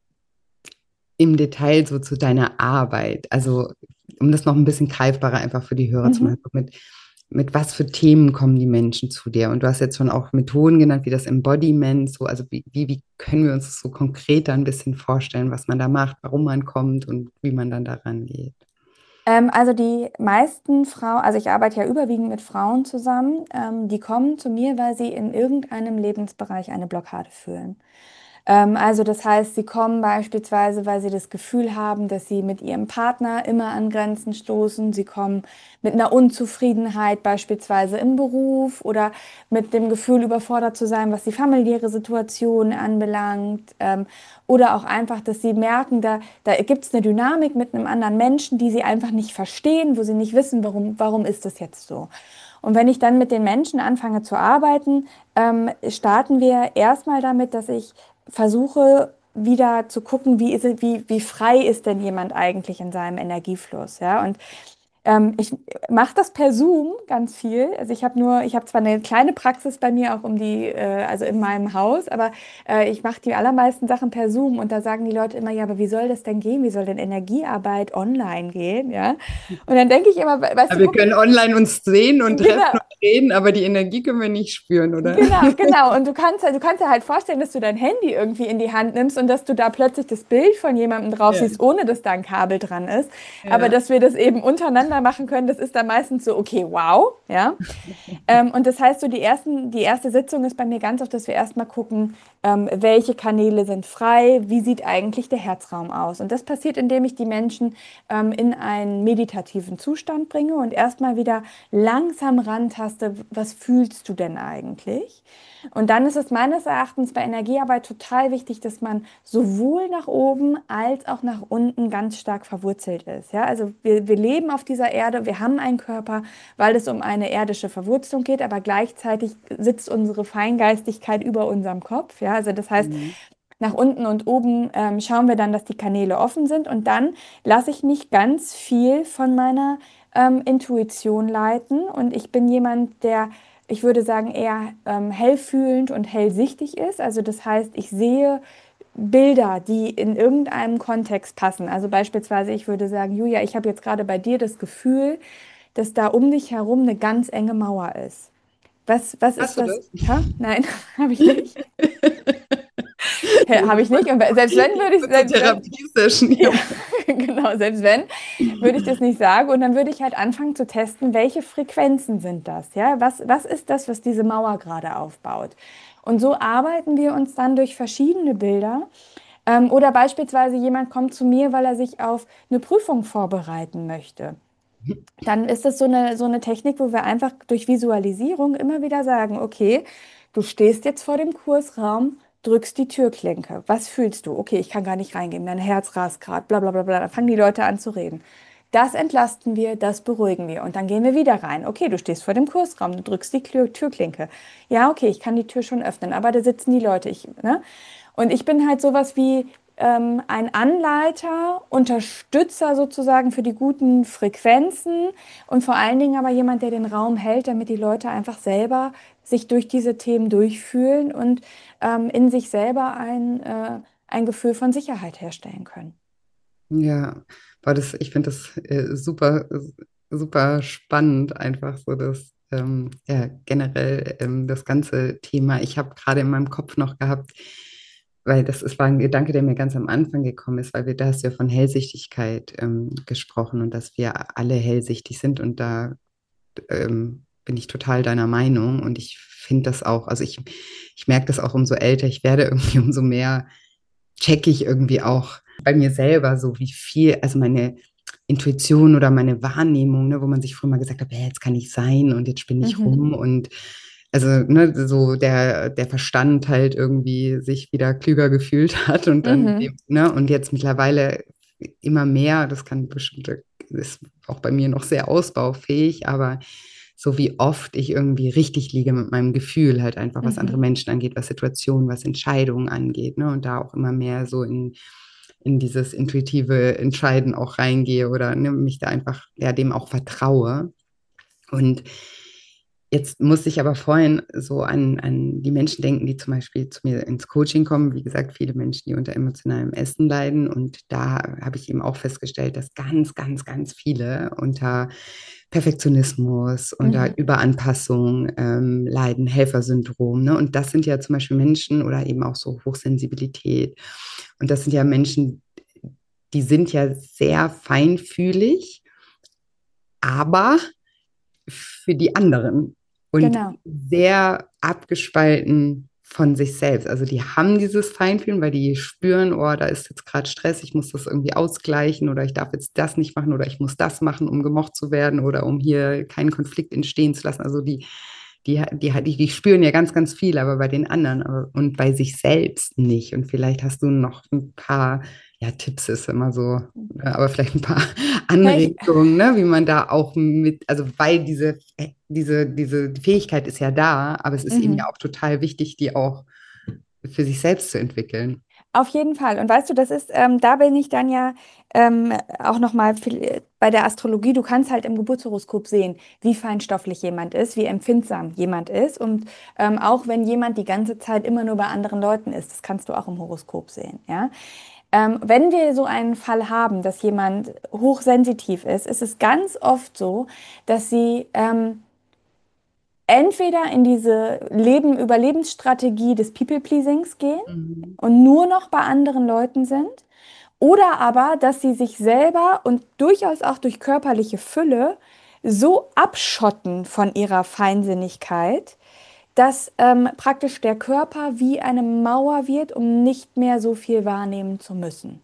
im Detail so zu deiner Arbeit, also um das noch ein bisschen greifbarer einfach für die Hörer zu Mhm. machen, mit, mit was für Themen kommen die Menschen zu dir? Und du hast jetzt schon auch Methoden genannt, wie das Embodiment, so, also wie, wie, wie können wir uns das so konkreter ein bisschen vorstellen, was man da macht, warum man kommt und wie man dann daran geht? Ähm, also die meisten Frauen, also ich arbeite ja überwiegend mit Frauen zusammen, ähm, die kommen zu mir, weil sie in irgendeinem Lebensbereich eine Blockade fühlen. Ähm, also das heißt, sie kommen beispielsweise, weil sie das Gefühl haben, dass sie mit ihrem Partner immer an Grenzen stoßen. Sie kommen mit einer Unzufriedenheit beispielsweise im Beruf oder mit dem Gefühl, überfordert zu sein, was die familiäre Situation anbelangt. Ähm, oder auch einfach, dass sie merken, da, da gibt es eine Dynamik mit einem anderen Menschen, die sie einfach nicht verstehen, wo sie nicht wissen, warum, warum ist das jetzt so. Und wenn ich dann mit den Menschen anfange zu arbeiten, ähm, starten wir erstmal damit, dass ich versuche wieder zu gucken, wie ist es, wie, wie frei ist denn jemand eigentlich in seinem Energiefluss, ja? Und ähm, ich mache das per Zoom ganz viel. Also ich habe nur, ich habe zwar eine kleine Praxis bei mir auch um die, äh, also in meinem Haus, aber äh, ich mache die allermeisten Sachen per Zoom und da sagen die Leute immer, ja, aber wie soll das denn gehen? Wie soll denn Energiearbeit online gehen? Ja? Und dann denke ich immer, weißt Ja, du, wir guck, können online uns sehen und treffen genau. und reden, aber die Energie können wir nicht spüren, oder? Genau, genau. Und du kannst, du kannst dir halt vorstellen, dass du dein Handy irgendwie in die Hand nimmst und dass du da plötzlich das Bild von jemandem drauf Ja, siehst, ohne dass da ein Kabel dran ist. Aber ja. dass wir das eben untereinander machen können, das ist dann meistens so, okay, wow, ja. Ähm, und das heißt, so die ersten, die erste Sitzung ist bei mir ganz oft, dass wir erstmal gucken, ähm, welche Kanäle sind frei, wie sieht eigentlich der Herzraum aus. Und das passiert, indem ich die Menschen ähm, in einen meditativen Zustand bringe und erstmal wieder langsam rantaste, was fühlst du denn eigentlich? Und dann ist es meines Erachtens bei Energiearbeit total wichtig, dass man sowohl nach oben als auch nach unten ganz stark verwurzelt ist. Ja, also wir, wir leben auf dieser Erde, wir haben einen Körper, weil es um eine irdische Verwurzelung geht, aber gleichzeitig sitzt unsere Feingeistigkeit über unserem Kopf. Ja, also das heißt, Mhm. nach unten und oben ähm, schauen wir dann, dass die Kanäle offen sind und dann lasse ich mich ganz viel von meiner ähm, Intuition leiten und ich bin jemand, der, ich würde sagen, eher ähm, hellfühlend und hellsichtig ist. Also das heißt, ich sehe Bilder, die in irgendeinem Kontext passen. Also beispielsweise, ich würde sagen, Julia, ich habe jetzt gerade bei dir das Gefühl, dass da um dich herum eine ganz enge Mauer ist. Was, was Hast ist du das? das? Ha? Nein, habe ich nicht. Nee, Habe ich nicht. Und selbst wenn, würde ich, kurze selbst wenn, Therapiesession ja, hier. genau, selbst wenn, würde ich das nicht sagen. Und dann würde ich halt anfangen zu testen, welche Frequenzen sind das? Ja, was, was ist das, was diese Mauer gerade aufbaut? Und so arbeiten wir uns dann durch verschiedene Bilder. Ähm, oder beispielsweise jemand kommt zu mir, weil er sich auf eine Prüfung vorbereiten möchte. Dann ist es so eine, so eine Technik, wo wir einfach durch Visualisierung immer wieder sagen, okay, du stehst jetzt vor dem Kursraum, drückst die Türklinke. Was fühlst du? Okay, ich kann gar nicht reingehen, mein Herz rast gerade, bla bla bla bla. Dann fangen die Leute an zu reden. Das entlasten wir, das beruhigen wir. Und dann gehen wir wieder rein. Okay, du stehst vor dem Kursraum, du drückst die Tür Türklinke. Ja, okay, ich kann die Tür schon öffnen, aber da sitzen die Leute. Ich, ne? Und ich bin halt sowas wie ähm, ein Anleiter, Unterstützer sozusagen für die guten Frequenzen und vor allen Dingen aber jemand, der den Raum hält, damit die Leute einfach selber sich durch diese Themen durchfühlen und ähm, in sich selber ein, äh, ein Gefühl von Sicherheit herstellen können. Ja, war das, ich finde das äh, super, super spannend, einfach so das, ähm, ja, generell ähm, das ganze Thema. Ich habe gerade in meinem Kopf noch gehabt, weil das ist, war ein Gedanke, der mir ganz am Anfang gekommen ist, weil wir, da hast du ja von Hellsichtigkeit ähm, gesprochen und dass wir alle hellsichtig sind und da ähm, bin ich total deiner Meinung und ich finde das auch, also ich, ich merke das auch, umso älter ich werde, irgendwie umso mehr checke ich irgendwie auch bei mir selber so, wie viel, also meine Intuition oder meine Wahrnehmung, ne, wo man sich früher mal gesagt hat, hey, jetzt kann ich sein und jetzt spinne ich Mhm. rum und also ne, so der, der Verstand halt irgendwie sich wieder klüger gefühlt hat und dann, Mhm. ne, und jetzt mittlerweile immer mehr, das kann bestimmt, ist auch bei mir noch sehr ausbaufähig, aber so wie oft ich irgendwie richtig liege mit meinem Gefühl, halt einfach, was andere Mhm. Menschen angeht, was Situationen, was Entscheidungen angeht, ne? Und da auch immer mehr so in, in dieses intuitive Entscheiden auch reingehe oder ne, mich da einfach ja, dem auch vertraue. Und jetzt musste ich aber vorhin so an, an die Menschen denken, die zum Beispiel zu mir ins Coaching kommen. Wie gesagt, viele Menschen, die unter emotionalem Essen leiden. Und da habe ich eben auch festgestellt, dass ganz, ganz, ganz viele unter Perfektionismus, unter Mhm. Überanpassung ähm, leiden, Helfersyndrom. Ne? Und das sind ja zum Beispiel Menschen oder eben auch so Hochsensibilität. Und das sind ja Menschen, die sind ja sehr feinfühlig, aber für die anderen und Genau. sehr abgespalten von sich selbst. Also die haben dieses Feinfühlen, weil die spüren, oh, da ist jetzt gerade Stress, ich muss das irgendwie ausgleichen oder ich darf jetzt das nicht machen oder ich muss das machen, um gemocht zu werden oder um hier keinen Konflikt entstehen zu lassen. Also die, die, die, die, die spüren ja ganz, ganz viel, aber bei den anderen aber, und bei sich selbst nicht. Und vielleicht hast du noch ein paar, ja, Tipps ist immer so, aber vielleicht ein paar Ja, ich, Anregungen, ne, wie man da auch mit, also weil diese, diese, diese Fähigkeit ist ja da, aber es ist eben ja mhm. auch total wichtig, die auch für sich selbst zu entwickeln. Auf jeden Fall. Und weißt du, das ist, ähm, da bin ich dann ja ähm, auch nochmal bei der Astrologie. Du kannst halt im Geburtshoroskop sehen, wie feinstofflich jemand ist, wie empfindsam jemand ist. Und ähm, auch wenn jemand die ganze Zeit immer nur bei anderen Leuten ist, das kannst du auch im Horoskop sehen. Ja? Ähm, wenn wir so einen Fall haben, dass jemand hochsensitiv ist, ist es ganz oft so, dass sie ähm, entweder in diese Leben Überlebensstrategie des People-Pleasings gehen Mhm. und nur noch bei anderen Leuten sind, oder aber, dass sie sich selber und durchaus auch durch körperliche Fülle so abschotten von ihrer Feinsinnigkeit, dass ähm, praktisch der Körper wie eine Mauer wird, um nicht mehr so viel wahrnehmen zu müssen.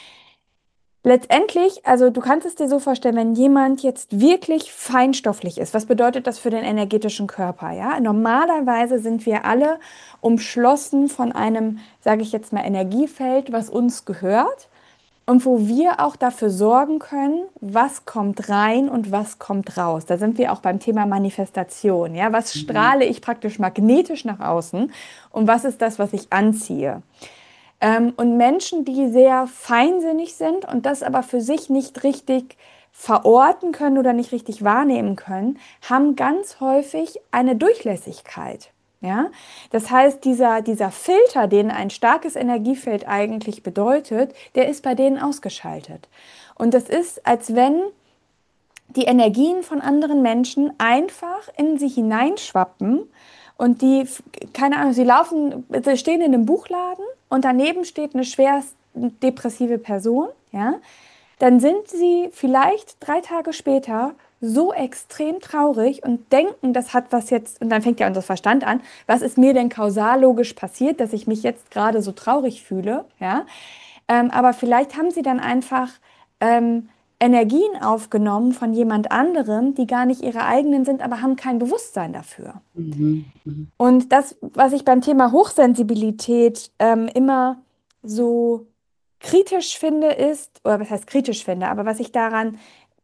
Letztendlich, also du kannst es dir so vorstellen, wenn jemand jetzt wirklich feinstofflich ist, was bedeutet das für den energetischen Körper? Ja, normalerweise sind wir alle umschlossen von einem, sage ich jetzt mal, Energiefeld, was uns gehört und wo wir auch dafür sorgen können, was kommt rein und was kommt raus. Da sind wir auch beim Thema Manifestation. Ja, was Mhm. strahle ich praktisch magnetisch nach außen und was ist das, was ich anziehe? Ähm, und Menschen, die sehr feinsinnig sind und das aber für sich nicht richtig verorten können oder nicht richtig wahrnehmen können, haben ganz häufig eine Durchlässigkeit. Ja? Das heißt, dieser, dieser Filter, den ein starkes Energiefeld eigentlich bedeutet, der ist bei denen ausgeschaltet. Und das ist, als wenn die Energien von anderen Menschen einfach in sie hineinschwappen und die, keine Ahnung, sie laufen, sie stehen in einem Buchladen und daneben steht eine schwer depressive Person, ja, dann sind sie vielleicht drei Tage später so extrem traurig und denken, das hat was jetzt, und dann fängt ja unser Verstand an, was ist mir denn kausallogisch passiert, dass ich mich jetzt gerade so traurig fühle, ja, ähm, aber vielleicht haben sie dann einfach ähm, Energien aufgenommen von jemand anderem, die gar nicht ihre eigenen sind, aber haben kein Bewusstsein dafür. Mhm. Mhm. Und das, was ich beim Thema Hochsensibilität ähm, immer so kritisch finde, ist, oder was heißt kritisch finde, aber was ich daran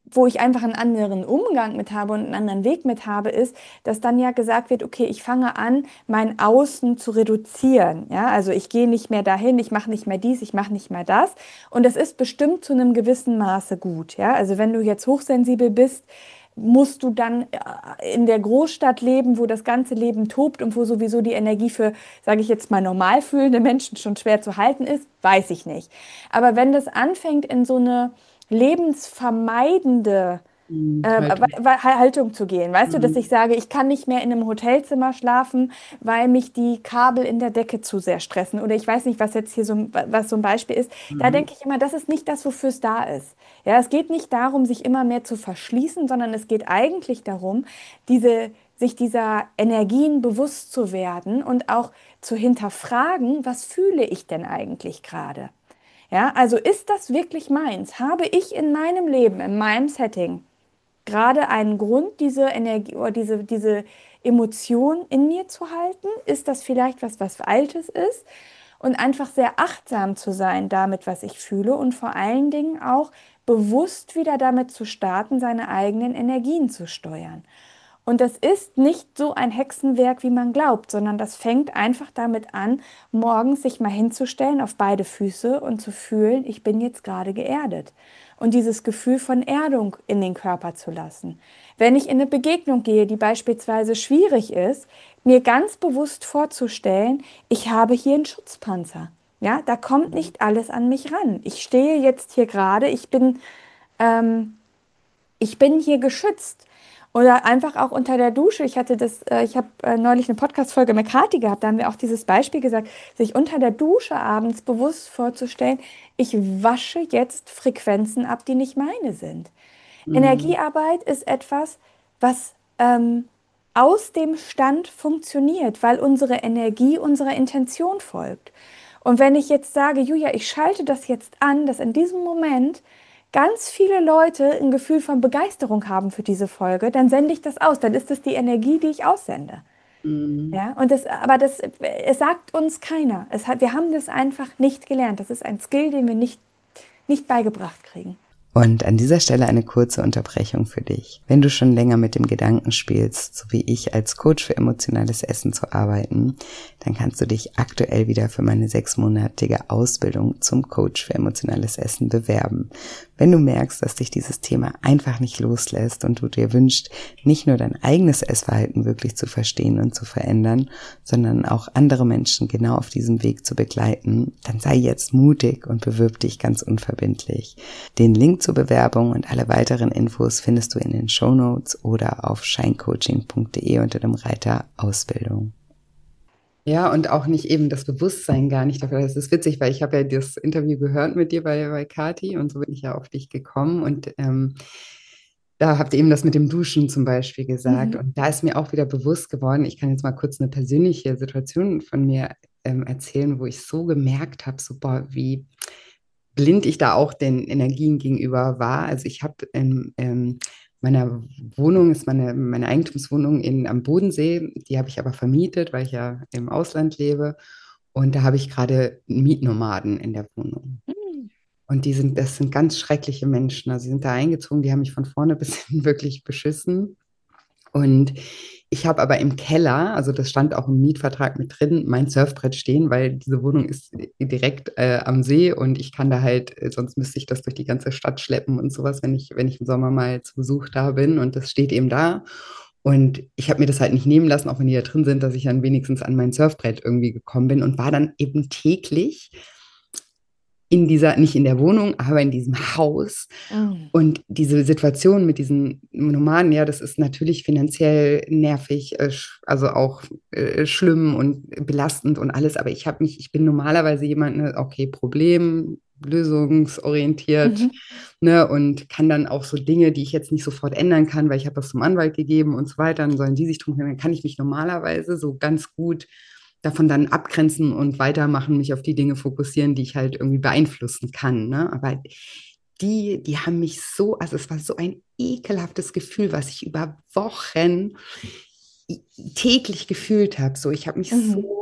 wo ich einfach einen anderen Umgang mit habe und einen anderen Weg mit habe, ist, dass dann ja gesagt wird, okay, ich fange an, mein Außen zu reduzieren. Ja, also ich gehe nicht mehr dahin, ich mache nicht mehr dies, ich mache nicht mehr das. Und das ist bestimmt zu einem gewissen Maße gut. Ja, also wenn du jetzt hochsensibel bist, musst du dann äh, in der Großstadt leben, wo das ganze Leben tobt und wo sowieso die Energie für, sage ich jetzt mal, normal fühlende Menschen schon schwer zu halten ist, weiß ich nicht. Aber wenn das anfängt in so eine lebensvermeidende Mhm, äh, Haltung. Haltung zu gehen. Weißt du, dass ich Mhm. sage, ich kann nicht mehr in einem Hotelzimmer schlafen, weil mich die Kabel in der Decke zu sehr stressen. Oder ich weiß nicht, was jetzt hier so, ein- was so ein Beispiel ist. Da Mhm. denke ich immer, das ist nicht das, wofür es da ist. Ja, es geht nicht darum, sich immer mehr zu verschließen, sondern es geht eigentlich darum, diese, sich dieser Energien bewusst zu werden und auch zu hinterfragen, was fühle ich denn eigentlich gerade? Ja, also ist das wirklich meins? Habe ich in meinem Leben, in meinem Setting gerade einen Grund, diese Energie oder diese, diese Emotion in mir zu halten? Ist das vielleicht was, was Altes ist? Und einfach sehr achtsam zu sein damit, was ich fühle und vor allen Dingen auch bewusst wieder damit zu starten, seine eigenen Energien zu steuern. Und das ist nicht so ein Hexenwerk, wie man glaubt, sondern das fängt einfach damit an, morgens sich mal hinzustellen auf beide Füße und zu fühlen, ich bin jetzt gerade geerdet. Und dieses Gefühl von Erdung in den Körper zu lassen. Wenn ich in eine Begegnung gehe, die beispielsweise schwierig ist, mir ganz bewusst vorzustellen, ich habe hier einen Schutzpanzer. Ja, da kommt nicht alles an mich ran. Ich stehe jetzt hier gerade, ich bin ähm, ich bin hier geschützt. Oder einfach auch unter der Dusche. Ich hatte das, äh, ich habe äh, neulich eine Podcast-Folge mit Kathi gehabt, da haben wir auch dieses Beispiel gesagt, sich unter der Dusche abends bewusst vorzustellen, ich wasche jetzt Frequenzen ab, die nicht meine sind. Mhm. Energiearbeit ist etwas, was ähm, aus dem Stand funktioniert, weil unsere Energie unserer Intention folgt. Und wenn ich jetzt sage, Julia, ich schalte das jetzt an, dass in diesem Moment ganz viele Leute ein Gefühl von Begeisterung haben für diese Folge, dann sende ich das aus. Dann ist das die Energie, die ich aussende. Mhm. Ja, und das, aber das, es sagt uns keiner. Es hat, wir haben das einfach nicht gelernt. Das ist ein Skill, den wir nicht, nicht beigebracht kriegen. Und an dieser Stelle eine kurze Unterbrechung für dich. Wenn du schon länger mit dem Gedanken spielst, so wie ich als Coach für emotionales Essen zu arbeiten, dann kannst du dich aktuell wieder für meine sechsmonatige Ausbildung zum Coach für emotionales Essen bewerben. Wenn du merkst, dass dich dieses Thema einfach nicht loslässt und du dir wünschst, nicht nur dein eigenes Essverhalten wirklich zu verstehen und zu verändern, sondern auch andere Menschen genau auf diesem Weg zu begleiten, dann sei jetzt mutig und bewirb dich ganz unverbindlich. Den Link zur Bewerbung und alle weiteren Infos findest du in den Shownotes oder auf shinecoaching punkt de unter dem Reiter Ausbildung. Ja, und auch nicht eben das Bewusstsein gar nicht dafür. Das ist witzig, weil ich habe ja das Interview gehört mit dir bei, bei Kathi und so bin ich ja auf dich gekommen und ähm, da habt ihr eben das mit dem Duschen zum Beispiel gesagt Mhm. und da ist mir auch wieder bewusst geworden, ich kann jetzt mal kurz eine persönliche Situation von mir ähm, erzählen, wo ich so gemerkt habe, so boah, wie blind ich da auch den Energien gegenüber war. Also ich habe in ähm, meiner Wohnung, ist meine, meine Eigentumswohnung in, am Bodensee, die habe ich aber vermietet, weil ich ja im Ausland lebe. Und da habe ich gerade Mietnomaden in der Wohnung. Und die sind, das sind ganz schreckliche Menschen. Also sie sind da eingezogen, die haben mich von vorne bis hinten wirklich beschissen. Und ich habe aber im Keller, also das stand auch im Mietvertrag mit drin, mein Surfbrett stehen, weil diese Wohnung ist direkt äh, am See und ich kann da halt, äh, sonst müsste ich das durch die ganze Stadt schleppen und sowas, wenn ich, wenn ich im Sommer mal zu Besuch da bin und das steht eben da. Und ich habe mir das halt nicht nehmen lassen, auch wenn die da drin sind, dass ich dann wenigstens an mein Surfbrett irgendwie gekommen bin und war dann eben täglich in dieser, nicht in der Wohnung, aber in diesem Haus. Mhm. Und diese Situation mit diesen Nomaden, ja, das ist natürlich finanziell nervig, äh, sch- also auch äh, schlimm und belastend und alles. Aber ich habe mich, ich bin normalerweise jemand, ne, okay, Problem, lösungsorientiert, Mhm. ne, und kann dann auch so Dinge, die ich jetzt nicht sofort ändern kann, weil ich habe das zum Anwalt gegeben und so weiter, dann sollen die sich drum kümmern, dann kann ich mich normalerweise so ganz gut davon dann abgrenzen und weitermachen, mich auf die Dinge fokussieren, die ich halt irgendwie beeinflussen kann. Ne? Aber die, die haben mich so, also es war so ein ekelhaftes Gefühl, was ich über Wochen täglich gefühlt habe. So, ich habe mich Mhm. so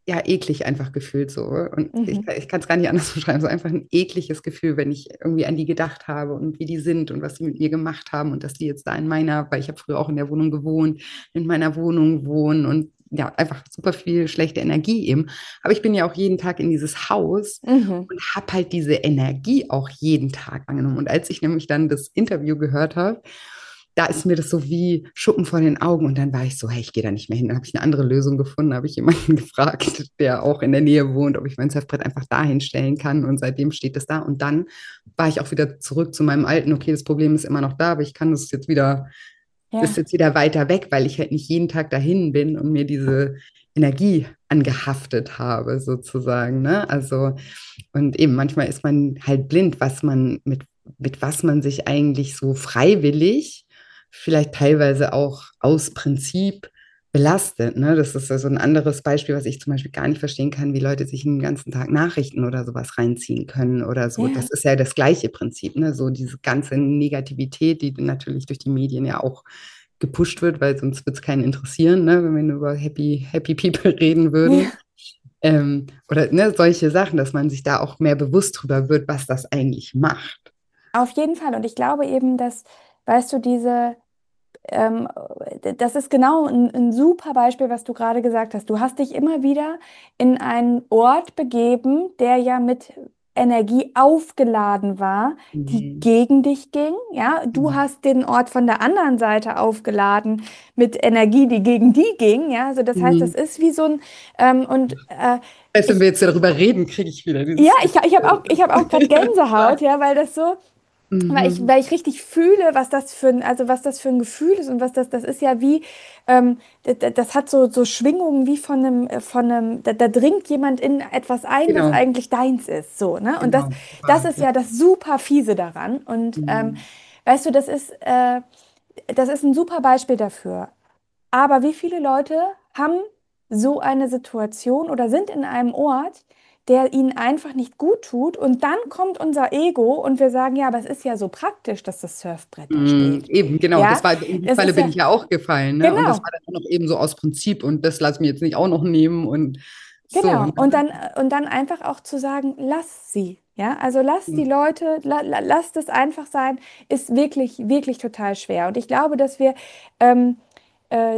ja, eklig einfach gefühlt so. Und ich, Mhm. ich kann es gar nicht anders beschreiben, so einfach ein ekliges Gefühl, wenn ich irgendwie an die gedacht habe und wie die sind und was sie mit mir gemacht haben und dass die jetzt da in meiner, weil ich habe früher auch in der Wohnung gewohnt, in meiner Wohnung wohnen und ja, einfach super viel schlechte Energie eben. Aber ich bin ja auch jeden Tag in dieses Haus Mhm. und habe halt diese Energie auch jeden Tag angenommen. Und als ich nämlich dann das Interview gehört habe, da ist mir das so wie Schuppen vor den Augen. Und dann war ich so, hey, ich gehe da nicht mehr hin. Dann habe ich eine andere Lösung gefunden, habe ich jemanden gefragt, der auch in der Nähe wohnt, ob ich mein Surfbrett einfach dahin stellen kann. Und seitdem steht es da. Und dann war ich auch wieder zurück zu meinem alten, okay, das Problem ist immer noch da, aber ich kann das jetzt wieder, das ist Ja. jetzt wieder weiter weg, weil ich halt nicht jeden Tag dahin bin und mir diese Energie angehaftet habe, sozusagen. Ne? Also, und eben manchmal ist man halt blind, was man mit, mit was man sich eigentlich so freiwillig, vielleicht teilweise auch aus Prinzip belastet. Ne? Das ist so ein anderes Beispiel, was ich zum Beispiel gar nicht verstehen kann, wie Leute sich den ganzen Tag Nachrichten oder sowas reinziehen können oder so. Das Ja. ist ja das gleiche Prinzip, ne? So diese ganze Negativität, die natürlich durch die Medien ja auch gepusht wird, weil sonst wird es keinen interessieren, ne? Wenn wir nur über Happy, Happy People reden würden. Ja. Ähm, oder ne, solche Sachen, dass man sich da auch mehr bewusst drüber wird, was das eigentlich macht. Auf jeden Fall. Und ich glaube eben, dass, weißt du, diese, ähm, das ist genau ein, ein super Beispiel, was du gerade gesagt hast. Du hast dich immer wieder in einen Ort begeben, der ja mit Energie aufgeladen war, die Mhm. gegen dich ging. Ja, du Mhm. hast den Ort von der anderen Seite aufgeladen mit Energie, die gegen die ging. Ja, also das heißt, das Mhm. ist wie so ein ähm, und äh, Weißt du, wenn ich wir jetzt darüber reden, kriege ich wieder ja, dieses ich, ich habe auch, ich habe auch gerade Gefühl. Gänsehaut, ja, weil das so weil ich, Mhm. weil ich richtig fühle, was das für ein, also was das für ein Gefühl ist und was das, das ist ja wie, ähm, das, das hat so, so Schwingungen wie von einem, äh, von einem, da, da dringt jemand in etwas ein, was Genau, eigentlich deins ist, so, ne? Und das, genau. das Total, ist ja. ja das super fiese daran. Und ähm, Mhm. weißt du, das ist, äh, das ist ein super Beispiel dafür. Aber wie viele Leute haben so eine Situation oder sind in einem Ort, der ihnen einfach nicht gut tut und dann kommt unser Ego und wir sagen, ja, aber es ist ja so praktisch, dass das Surfbrett da Mhm. steht. Eben, genau. Das Ja, war, in die das Falle ist bin ja, ich ja auch gefallen, ne? Und das genau, war dann auch noch eben so aus Prinzip und das lass mir jetzt nicht auch noch nehmen und so. genau. Ne? Und dann, und dann einfach auch zu sagen, lass sie. Ja, also lass die Leute, la, la, lass das einfach sein, ist wirklich, wirklich total schwer. Und ich glaube, dass wir, ähm, äh,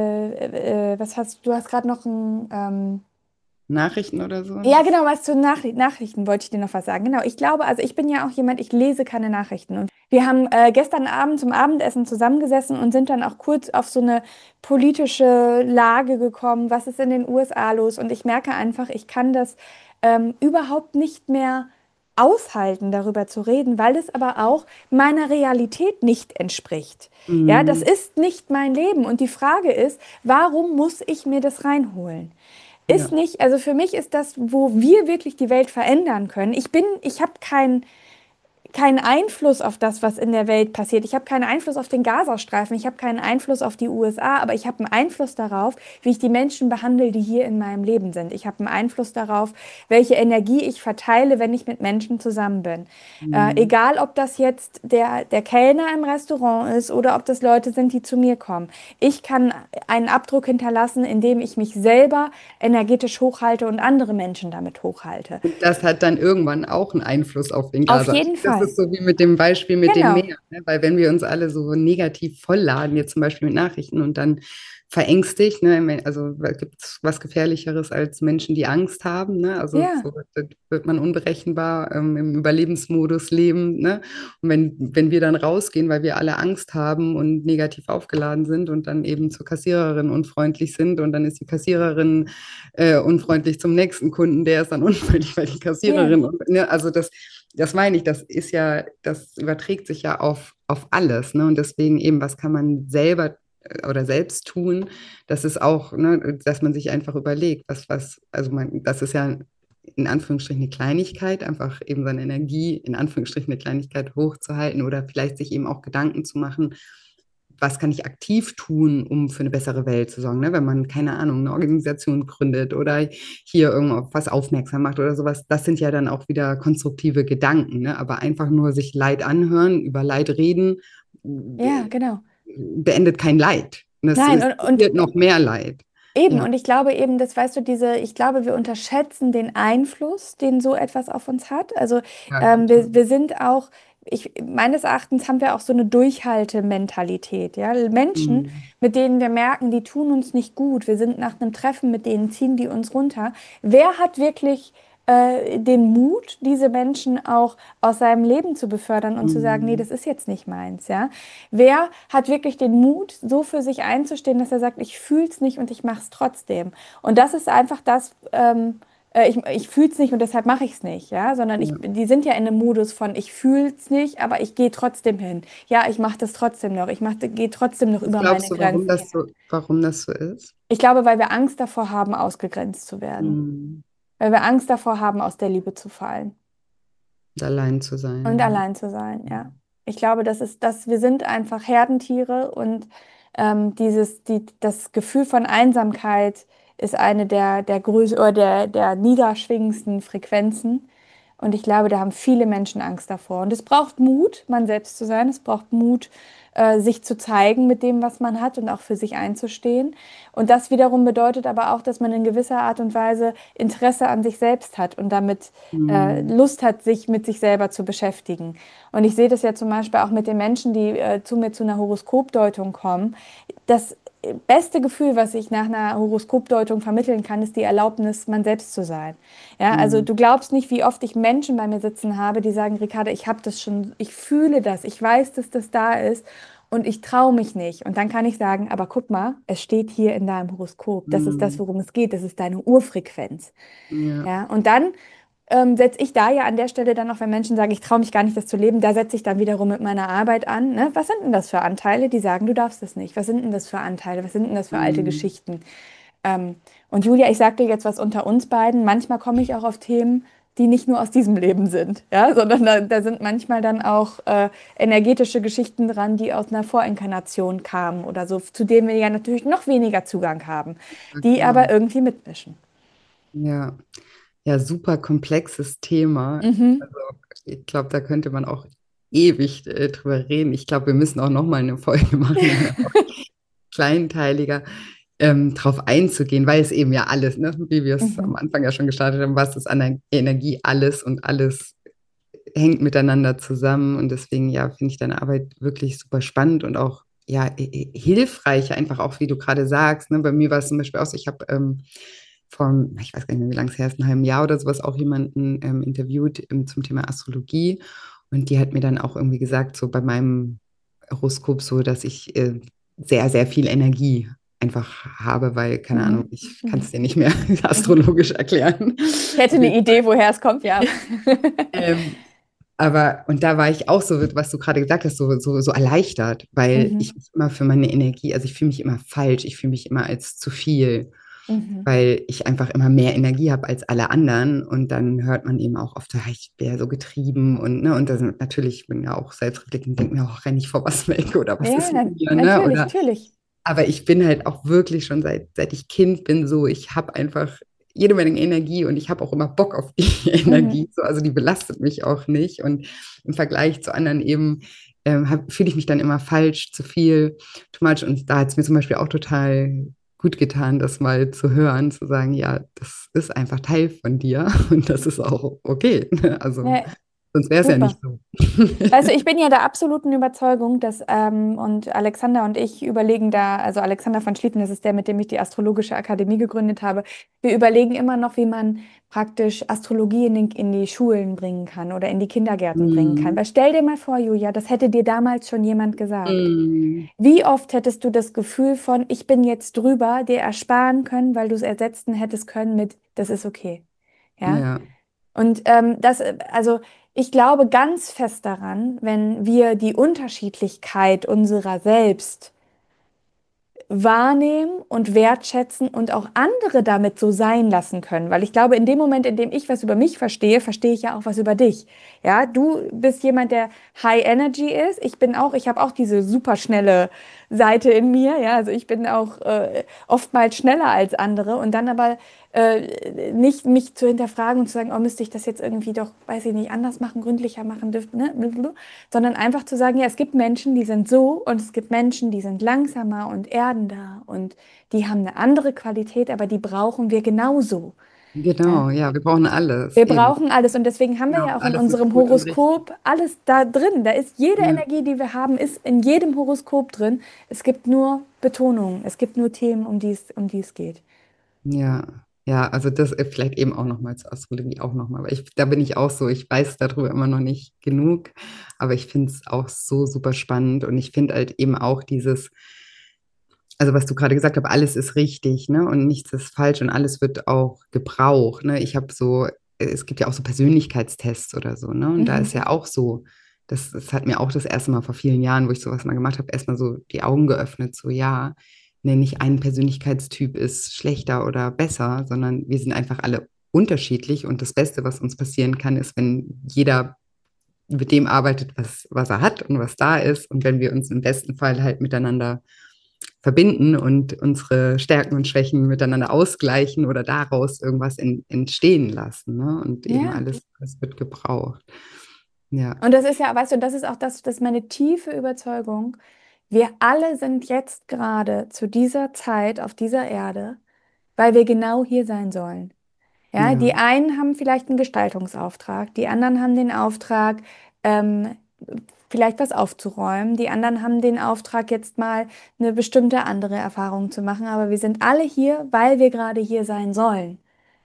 äh, äh, was hast du, hast gerade noch ein, ähm, Nachrichten oder so. ja, genau, was zu Nachri Nachrichten wollte ich dir noch was sagen. Genau, ich glaube, also ich bin ja auch jemand, ich lese keine Nachrichten. Und wir haben äh, gestern Abend zum Abendessen zusammengesessen und sind dann auch kurz auf so eine politische Lage gekommen, was ist in den U S A los? Und ich merke einfach, ich kann das ähm, überhaupt nicht mehr aushalten, darüber zu reden, weil es aber auch meiner Realität nicht entspricht. Ja, das Mhm. ist nicht mein Leben. Und die Frage ist, warum muss ich mir das reinholen? Ist Ja. nicht, also für mich ist das, wo wir wirklich die Welt verändern können. Ich bin, ich habe kein, keinen Einfluss auf das, was in der Welt passiert. Ich habe keinen Einfluss auf den Gazastreifen, ich habe keinen Einfluss auf die U S A, aber ich habe einen Einfluss darauf, wie ich die Menschen behandle, die hier in meinem Leben sind. Ich habe einen Einfluss darauf, welche Energie ich verteile, wenn ich mit Menschen zusammen bin. Äh, Mhm. egal, ob das jetzt der, der Kellner im Restaurant ist oder ob das Leute sind, die zu mir kommen. Ich kann einen Abdruck hinterlassen, indem ich mich selber energetisch hochhalte und andere Menschen damit hochhalte. Und das hat dann irgendwann auch einen Einfluss auf den Auf Gaza. jeden Das Fall. ist so wie mit dem Beispiel mit dem Genau. Meer. Ne? Weil wenn wir uns alle so negativ vollladen, jetzt zum Beispiel mit Nachrichten und dann verängstigt, ne? Also gibt es was Gefährlicheres als Menschen, die Angst haben. Ne? Also Ja. so da wird man unberechenbar ähm, im Überlebensmodus leben. Ne? Und wenn, wenn wir dann rausgehen, weil wir alle Angst haben und negativ aufgeladen sind und dann eben zur Kassiererin unfreundlich sind und dann ist die Kassiererin äh, unfreundlich zum nächsten Kunden, der ist dann unfreundlich, weil die Ja. Kassiererin, und, ne, also das, das meine ich, das ist ja, das überträgt sich ja auf, auf alles, ne? Und deswegen eben, was kann man selber äh, oder selbst tun, das ist auch, ne, dass man sich einfach überlegt, was, was, also man, das ist ja in Anführungsstrichen eine Kleinigkeit, einfach eben seine Energie in Anführungsstrichen eine Kleinigkeit hochzuhalten oder vielleicht sich eben auch Gedanken zu machen, was kann ich aktiv tun, um für eine bessere Welt zu sorgen, ne? Wenn man, keine Ahnung, eine Organisation gründet oder hier irgendwas aufmerksam macht oder sowas, das sind ja dann auch wieder konstruktive Gedanken, ne? Aber einfach nur sich Leid anhören, über Leid reden, Ja, be genau. beendet kein Leid. Und das Nein, ist, und, und kreiert noch mehr Leid. Eben, Ja, und ich glaube eben, das weißt du, diese, ich glaube, wir unterschätzen den Einfluss, den so etwas auf uns hat. Also ja, ähm, total. wir, wir sind auch, ich, meines Erachtens haben wir auch so eine Durchhaltementalität, ja. Menschen, Mhm. mit denen wir merken, die tun uns nicht gut. Wir sind nach einem Treffen mit denen, ziehen die uns runter. Wer hat wirklich äh, den Mut, diese Menschen auch aus seinem Leben zu befördern und zu sagen, nee, Mhm. das ist jetzt nicht meins, ja? Wer hat wirklich den Mut, so für sich einzustehen, dass er sagt, ich fühle es nicht und ich mache es trotzdem? Und das ist einfach das, ähm, äh, ich, ich fühle es nicht und deshalb mache ich es nicht, ja? Sondern ich, Ja. die sind ja in einem Modus von, ich fühle es nicht, aber ich gehe trotzdem hin. Ja, ich mache das trotzdem noch. Ich mache, gehe trotzdem noch Was über glaubst meine du, warum Grenzen hin. das so, warum das so ist? Ich glaube, weil wir Angst davor haben, ausgegrenzt zu werden. Mhm. Weil wir Angst davor haben, aus der Liebe zu fallen. Und allein zu Und sein. allein zu sein, ja. Ich glaube, das ist, dass wir sind einfach Herdentiere und ähm, dieses, die, das Gefühl von Einsamkeit ist eine der, der größten oder der, der niederschwingendsten Frequenzen. Und ich glaube, da haben viele Menschen Angst davor. Und es braucht Mut, man selbst zu sein. Es braucht Mut, äh, sich zu zeigen mit dem, was man hat und auch für sich einzustehen. Und das wiederum bedeutet aber auch, dass man in gewisser Art und Weise Interesse an sich selbst hat und damit äh, Mhm. Lust hat, sich mit sich selber zu beschäftigen. Und ich sehe das ja zum Beispiel auch mit den Menschen, die äh, zu mir zu einer Horoskopdeutung kommen. Das beste Gefühl, was ich nach einer Horoskopdeutung vermitteln kann, ist die Erlaubnis, man selbst zu sein. Ja, also Mhm. du glaubst nicht, wie oft ich Menschen bei mir sitzen habe, die sagen, Ricarda, ich habe das schon, ich fühle das, ich weiß, dass das da ist und ich traue mich nicht. Und dann kann ich sagen, aber guck mal, es steht hier in deinem Horoskop. Das ist das, Mhm. worum es geht. Das ist deine Urfrequenz. Ja. Ja, und dann ähm, setze ich da ja an der Stelle dann auch, wenn Menschen sagen, ich traue mich gar nicht, das zu leben, da setze ich dann wiederum mit meiner Arbeit an. Ne? Was sind denn das für Anteile, die sagen, du darfst das nicht? Was sind denn das für Anteile? Was sind denn das für alte Mhm. Geschichten? Ähm, und Julia, ich sage dir jetzt was unter uns beiden. Manchmal komme ich auch auf Themen, die nicht nur aus diesem Leben sind, ja, sondern da, da sind manchmal dann auch äh, energetische Geschichten dran, die aus einer Vorinkarnation kamen oder so, zu denen wir ja natürlich noch weniger Zugang haben, Ja, die aber genau. irgendwie mitmischen. Ja. Ja, super komplexes Thema. Mhm. Also ich glaube, da könnte man auch ewig äh, drüber reden. Ich glaube, wir müssen auch noch mal eine Folge machen, um da auch kleinteiliger ähm, drauf einzugehen, weil es eben ja alles, ne, wie wir es am Mhm. Anfang ja schon gestartet haben, was ist an der Energie alles und alles hängt miteinander zusammen. Und deswegen, ja, finde ich deine Arbeit wirklich super spannend und auch ja, hi- hilfreich, einfach auch, wie du gerade sagst. Ne? Bei mir war es zum Beispiel auch so, ich habe ähm, vor, ich weiß gar nicht mehr, wie lange es her ist, ein halben Jahr oder sowas, auch jemanden ähm, interviewt ähm, zum Thema Astrologie. Und die hat mir dann auch irgendwie gesagt, so bei meinem Horoskop, so, dass ich äh, sehr, sehr viel Energie einfach habe, weil, keine Ahnung, Mhm. ich kann es Mhm. dir nicht mehr Mhm. astrologisch erklären. Ich hätte Auf eine jeden Fall. Idee, woher es kommt, ja. Ähm, aber, und da war ich auch so, was du gerade gesagt hast, so, so, so erleichtert, weil ich Mhm. mich immer für meine Energie, also ich fühle mich immer falsch, ich fühle mich immer als zu viel, Mhm. weil ich einfach immer mehr Energie habe als alle anderen. Und dann hört man eben auch oft, ah, ich wäre so getrieben und, ne, und das natürlich, ich bin ja auch selbstreflektierend, denke mir auch, renne ich vor was weg oder was Ja, ist na, mit mir, ne? natürlich, Oder natürlich. aber ich bin halt auch wirklich schon seit, seit ich Kind bin so, ich habe einfach jede Menge Energie und ich habe auch immer Bock auf die Energie. Mhm. So, also die belastet mich auch nicht. Und im Vergleich zu anderen eben ähm, fühle ich mich dann immer falsch, zu viel, too much. Und da hat es mir zum Beispiel auch total gut getan, das mal zu hören, zu sagen, ja, das ist einfach Teil von dir und das ist auch okay. Also Ja, sonst wäre es ja nicht super. so. Also ich bin ja der absoluten Überzeugung, dass ähm, und Alexander und ich überlegen da, also Alexander von Schlieten, das ist der, mit dem ich die Astrologische Akademie gegründet habe, wir überlegen immer noch, wie man praktisch Astrologie in, den, in die Schulen bringen kann oder in die Kindergärten bringen kann. Mm, Weil stell dir mal vor, Julia, das hätte dir damals schon jemand gesagt. mm, Wie oft hättest du das Gefühl von, ich bin jetzt drüber, dir ersparen können, weil du es ersetzen hättest können mit, das ist okay. Ja? ja. Und ähm, das, äh, also ich glaube ganz fest daran, wenn wir die Unterschiedlichkeit unserer selbst wahrnehmen und wertschätzen und auch andere damit so sein lassen können. Weil ich glaube, in dem Moment, in dem ich was über mich verstehe, verstehe ich ja auch was über dich. Ja, du bist jemand, der High Energy ist. Ich bin auch, ich habe auch diese superschnelle Seite in mir, ja, also ich bin auch äh, oftmals schneller als andere und dann aber äh, nicht mich zu hinterfragen und zu sagen, oh, müsste ich das jetzt irgendwie doch, weiß ich nicht, anders machen, gründlicher machen dürften, ne? Sondern einfach zu sagen, ja, es gibt Menschen, die sind so und es gibt Menschen, die sind langsamer und erdender und die haben eine andere Qualität, aber die brauchen wir genauso. Ja? Genau, ja, wir brauchen alles Wir eben. brauchen alles und deswegen haben wir Genau, ja auch in alles ist unserem gut und richtig. Horoskop alles da drin. Da ist jede Ja, Energie, die wir haben, ist in jedem Horoskop drin. Es gibt nur Betonungen, es gibt nur Themen, um die es, um die es geht. ja, ja, also das äh, vielleicht eben auch nochmal zur Astrologie auch nochmal, weil ich, da bin ich auch so, ich weiß darüber immer noch nicht genug, aber ich finde es auch so super spannend und ich finde halt eben auch dieses, also was du gerade gesagt hast, alles ist richtig, ne? Und nichts ist falsch und alles wird auch gebraucht, ne? Ich habe so, es gibt ja auch so Persönlichkeitstests oder so, ne? Und da ist Mhm. ja auch so, das, das hat mir auch das erste Mal vor vielen Jahren, wo ich sowas mal gemacht habe, erstmal so die Augen geöffnet, so ja, ne, nicht ein Persönlichkeitstyp ist schlechter oder besser, sondern wir sind einfach alle unterschiedlich und das Beste, was uns passieren kann, ist, wenn jeder mit dem arbeitet, was, was er hat und was da ist und wenn wir uns im besten Fall halt miteinander verbinden und unsere Stärken und Schwächen miteinander ausgleichen oder daraus irgendwas in, entstehen lassen. Ne? Und eben Ja. alles, das wird gebraucht. Ja, Und das ist ja, weißt du, das ist auch das, das ist meine tiefe Überzeugung. Wir alle sind jetzt gerade zu dieser Zeit auf dieser Erde, weil wir genau hier sein sollen. Ja, die ja, einen haben vielleicht einen Gestaltungsauftrag, die anderen haben den Auftrag, ähm, vielleicht was aufzuräumen, die anderen haben den Auftrag, jetzt mal eine bestimmte andere Erfahrung zu machen, aber wir sind alle hier, weil wir gerade hier sein sollen.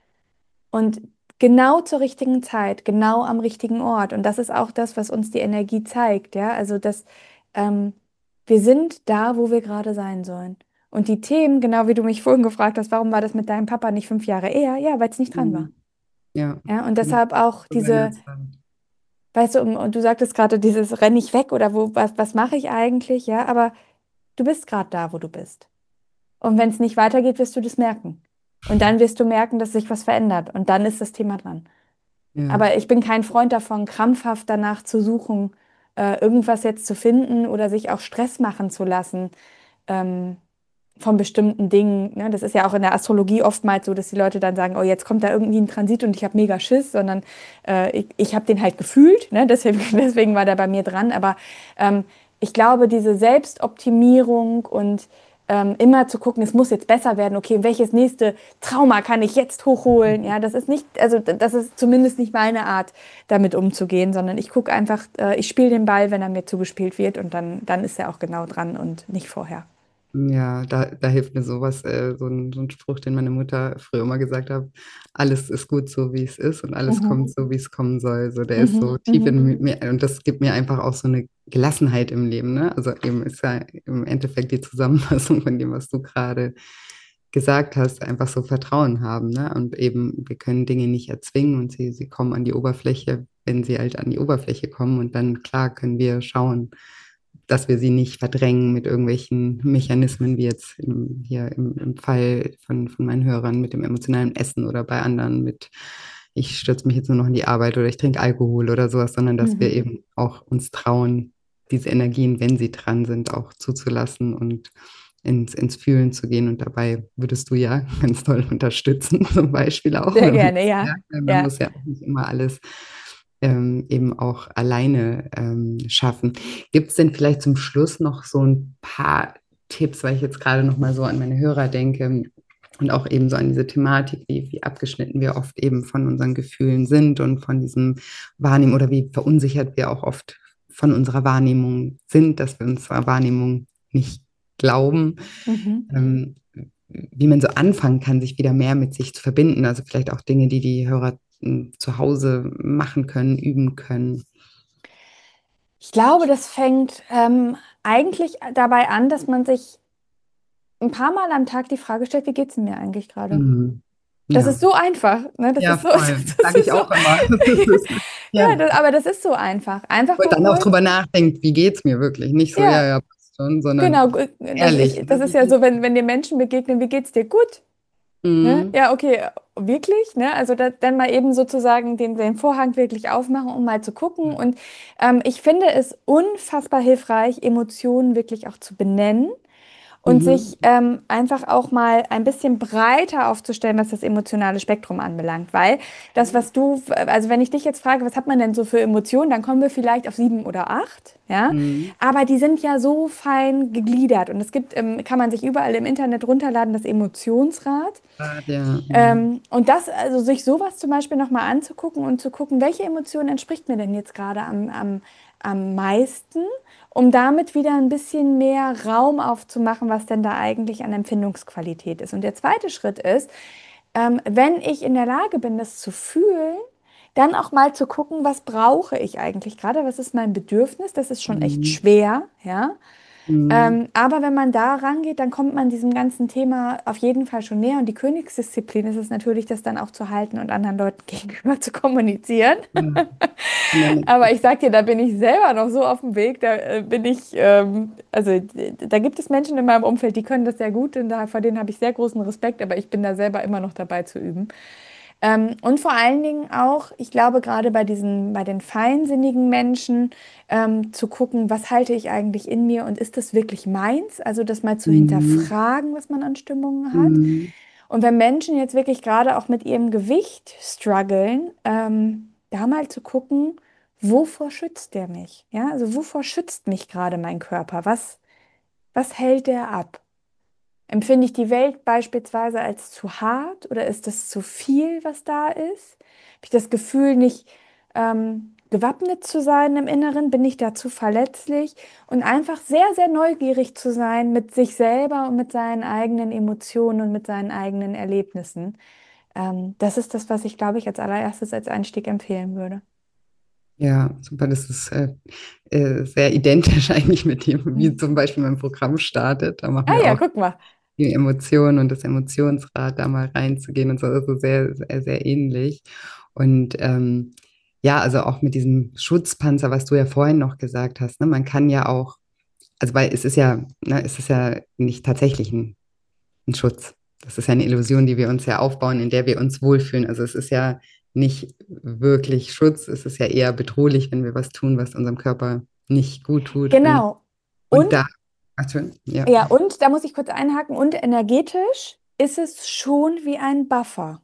Und genau zur richtigen Zeit, genau am richtigen Ort. Und das ist auch das, was uns die Energie zeigt, ja. Also, dass ähm, wir sind da, wo wir gerade sein sollen. Und die Themen, genau wie du mich vorhin gefragt hast, warum war das mit deinem Papa nicht fünf Jahre eher? Ja, weil es nicht dran war. mhm, ja, Ja, und genau. deshalb auch Zu seiner diese, Zeit. weißt du, und und du sagtest gerade, dieses renn ich weg oder wo, was, was mache ich eigentlich? Ja, aber du bist gerade da, wo du bist. Und wenn es nicht weitergeht, wirst du das merken. Und dann wirst du merken, dass sich was verändert. Und dann ist das Thema dran. Ja, Aber ich bin kein Freund davon, krampfhaft danach zu suchen, äh, irgendwas jetzt zu finden oder sich auch Stress machen zu lassen, ähm, von bestimmten Dingen. Ne? Das ist ja auch in der Astrologie oftmals so, dass die Leute dann sagen, oh, jetzt kommt da irgendwie ein Transit und ich habe mega Schiss, sondern äh, ich, ich habe den halt gefühlt, ne? Deswegen, deswegen war der bei mir dran. Aber ähm, ich glaube, diese Selbstoptimierung und ähm, immer zu gucken, es muss jetzt besser werden, okay, welches nächste Trauma kann ich jetzt hochholen? Ja, das ist nicht, also das ist zumindest nicht meine Art, damit umzugehen, sondern ich gucke einfach, äh, ich spiele den Ball, wenn er mir zugespielt wird und dann, dann ist er auch genau dran und nicht vorher. ja, da, da hilft mir sowas, äh, so ein, so ein Spruch, den meine Mutter früher immer gesagt hat, alles ist gut so, wie es ist und alles Mhm. kommt so, wie es kommen soll. So, der ist Mhm, so tief mhm, in mir und das gibt mir einfach auch so eine Gelassenheit im Leben, ne? Also eben ist ja im Endeffekt die Zusammenfassung von dem, was du gerade gesagt hast, einfach so Vertrauen haben, ne? Und eben, wir können Dinge nicht erzwingen und sie, sie kommen an die Oberfläche, wenn sie halt an die Oberfläche kommen und dann, klar, können wir schauen, dass wir sie nicht verdrängen mit irgendwelchen Mechanismen, wie jetzt im, hier im, im Fall von, von meinen Hörern mit dem emotionalen Essen oder bei anderen mit, ich stürze mich jetzt nur noch in die Arbeit oder ich trinke Alkohol oder sowas, sondern dass wir mhm. eben auch uns trauen, diese Energien, wenn sie dran sind, auch zuzulassen und ins, ins Fühlen zu gehen. Und dabei würdest du ja ganz toll unterstützen, zum Beispiel auch. Sehr Wenn man, gerne, ja. ja, man Ja. muss ja auch nicht immer alles ähm, eben auch alleine ähm, schaffen. Gibt es denn vielleicht zum Schluss noch so ein paar Tipps, weil ich jetzt gerade noch mal so an meine Hörer denke und auch eben so an diese Thematik, wie, wie abgeschnitten wir oft eben von unseren Gefühlen sind und von diesem Wahrnehmen oder wie verunsichert wir auch oft von unserer Wahrnehmung sind, dass wir unserer Wahrnehmung nicht glauben, Mhm. ähm, wie man so anfangen kann, sich wieder mehr mit sich zu verbinden. Also vielleicht auch Dinge, die die Hörer m, zu Hause machen können, üben können. Ich glaube, das fängt ähm, eigentlich dabei an, dass man sich ein paar Mal am Tag die Frage stellt, wie geht's mir eigentlich gerade? Mhm. Das ist Ja, so einfach, ne? Das ja, ist so, voll. das Sage ich ist so, auch immer. Das ist, ja, ja. das, aber das ist so einfach. Einfach Und mal dann auch kurz, drüber nachdenkt, wie geht's mir wirklich? Nicht so, ja, ja, ja, passt schon, genau. sondern Das, ehrlich, ich, ne? das ist Wie ja geht's so, wenn, mir? wenn dir Menschen begegnen, wie geht's dir? Gut. Ne? Mhm. Ja, okay, wirklich, ne? Also da, dann mal eben sozusagen den, den Vorhang wirklich aufmachen, um mal zu gucken. Und ähm, ich finde es unfassbar hilfreich, Emotionen wirklich auch zu benennen und Mhm. sich ähm, einfach auch mal ein bisschen breiter aufzustellen, was das emotionale Spektrum anbelangt. Weil das, was du, also wenn ich dich jetzt frage, was hat man denn so für Emotionen, dann kommen wir vielleicht auf sieben oder acht, ja. Mhm. Aber die sind ja so fein gegliedert und es gibt, ähm, kann man sich überall im Internet runterladen, das Emotionsrad. Ah, ja. Mhm. Ähm, und das, also sich sowas zum Beispiel nochmal anzugucken und zu gucken, welche Emotion entspricht mir denn jetzt gerade am, am, am meisten, um damit wieder ein bisschen mehr Raum aufzumachen, was denn da eigentlich an Empfindungsqualität ist. Und der zweite Schritt ist, ähm, wenn ich in der Lage bin, das zu fühlen, dann auch mal zu gucken, was brauche ich eigentlich gerade, was ist mein Bedürfnis, das ist schon echt Mhm. schwer, ja. Mhm. Ähm, aber wenn man da rangeht, dann kommt man diesem ganzen Thema auf jeden Fall schon näher. Und die Königsdisziplin ist es natürlich, das dann auch zu halten und anderen Leuten gegenüber zu kommunizieren. Ja. Und dann, Aber ich sag dir, da bin ich selber noch so auf dem Weg. Da äh, bin ich, ähm, also d- da gibt es Menschen in meinem Umfeld, die können das sehr gut und da, vor denen habe ich sehr großen Respekt, aber ich bin da selber immer noch dabei zu üben. Ähm, und vor allen Dingen auch, ich glaube, gerade bei diesen, bei den feinsinnigen Menschen, ähm, zu gucken, was halte ich eigentlich in mir und ist das wirklich meins? Also das mal zu mhm. hinterfragen, was man an Stimmungen hat. Mhm. Und wenn Menschen jetzt wirklich gerade auch mit ihrem Gewicht strugglen, ähm, da mal zu gucken, wovor schützt der mich? Ja, also wovor schützt mich gerade mein Körper? Was, was hält der ab? Empfinde ich die Welt beispielsweise als zu hart oder ist es zu viel, was da ist? Habe ich das Gefühl, nicht ähm, gewappnet zu sein im Inneren? Bin ich da zu verletzlich? Und einfach sehr, sehr neugierig zu sein mit sich selber und mit seinen eigenen Emotionen und mit seinen eigenen Erlebnissen. Ähm, das ist das, was ich, glaube ich, als allererstes als Einstieg empfehlen würde. Ja, super. Das ist äh, äh, sehr identisch eigentlich mit dem, wie Mhm. zum Beispiel mein Programm startet. Da machen Ah wir ja, auch guck mal. die Emotionen und das Emotionsrad da mal reinzugehen und so, also sehr, sehr, sehr ähnlich. Und ähm, ja, also auch mit diesem Schutzpanzer, was du ja vorhin noch gesagt hast, ne, man kann ja auch, also weil es ist ja, ne, es ist ja nicht tatsächlich ein, ein Schutz. Das ist ja eine Illusion, die wir uns ja aufbauen, in der wir uns wohlfühlen. Also es ist ja nicht wirklich Schutz, es ist ja eher bedrohlich, wenn wir was tun, was unserem Körper nicht gut tut. Und, Genau. und Und da, ach, schön, ja. ja, und da muss ich kurz einhaken, und energetisch ist es schon wie ein Buffer.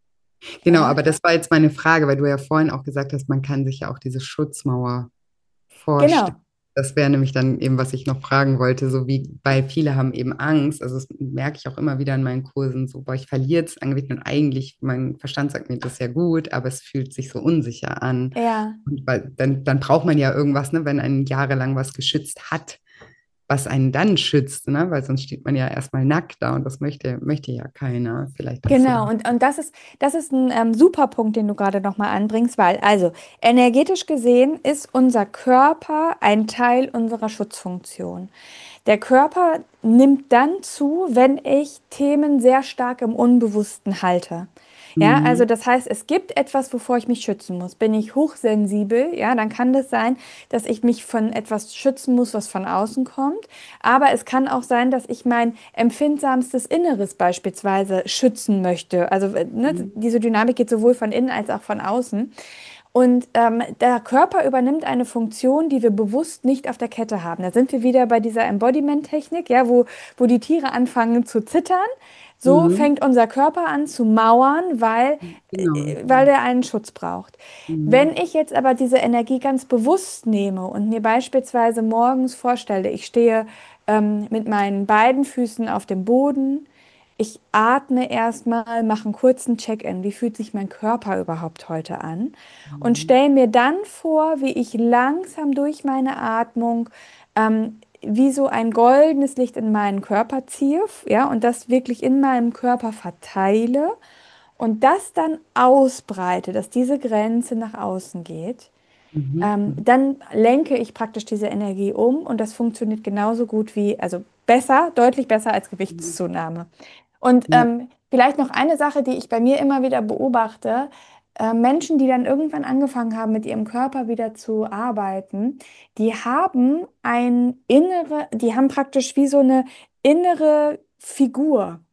Genau, Ja, aber das war jetzt meine Frage, weil du ja vorhin auch gesagt hast, man kann sich ja auch diese Schutzmauer vorstellen. genau. Das wäre nämlich dann eben, was ich noch fragen wollte, so wie, weil viele haben eben Angst, also das merke ich auch immer wieder in meinen Kursen, so, boah, ich verliere jetzt an Gewicht und eigentlich, mein Verstand sagt mir, das ist ja gut, aber es fühlt sich so unsicher an. Ja, Und weil dann, dann braucht man ja irgendwas, ne, wenn einen jahrelang was geschützt hat, was einen dann schützt, ne? Weil sonst steht man ja erstmal nackt da und das möchte, möchte ja keiner. Vielleicht kannst du genau. da. Und, und das ist, das ist ein ähm, super Punkt, den du gerade nochmal anbringst, weil, also, energetisch gesehen ist unser Körper ein Teil unserer Schutzfunktion. Der Körper nimmt dann zu, wenn ich Themen sehr stark im Unbewussten halte. Ja, also Mhm. das heißt, es gibt etwas, wovor ich mich schützen muss. Bin ich hochsensibel, ja, dann kann das sein, dass ich mich von etwas schützen muss, was von außen kommt. Aber es kann auch sein, dass ich mein empfindsamstes Inneres beispielsweise schützen möchte. Also äh, ne, diese Dynamik geht sowohl von innen als auch von außen. Und ähm, der Körper übernimmt eine Funktion, die wir bewusst nicht auf der Kette haben. Da sind wir wieder bei dieser Embodiment-Technik, ja, wo, wo die Tiere anfangen zu zittern. So Mhm. fängt unser Körper an zu mauern, weil, Genau. äh, weil er einen Schutz braucht. Wenn Mhm. ich jetzt aber diese Energie ganz bewusst nehme und mir beispielsweise morgens vorstelle, ich stehe ähm, mit meinen beiden Füßen auf dem Boden, ich atme erstmal, mache einen kurzen Check-in. Wie fühlt sich mein Körper überhaupt heute an? Und Mhm. stelle mir dann vor, wie ich langsam durch meine Atmung ähm, wie so ein goldenes Licht in meinen Körper ziehe, ja, und das wirklich in meinem Körper verteile und das dann ausbreite, dass diese Grenze nach außen geht. Mhm. Ähm, Mhm. dann lenke ich praktisch diese Energie um und das funktioniert genauso gut wie, also besser, deutlich besser als Mhm. Gewichtszunahme. Und Ja. ähm, vielleicht noch eine Sache, die ich bei mir immer wieder beobachte. Äh, Menschen, die dann irgendwann angefangen haben, mit ihrem Körper wieder zu arbeiten, die haben ein innere, die haben praktisch wie so eine innere Figur.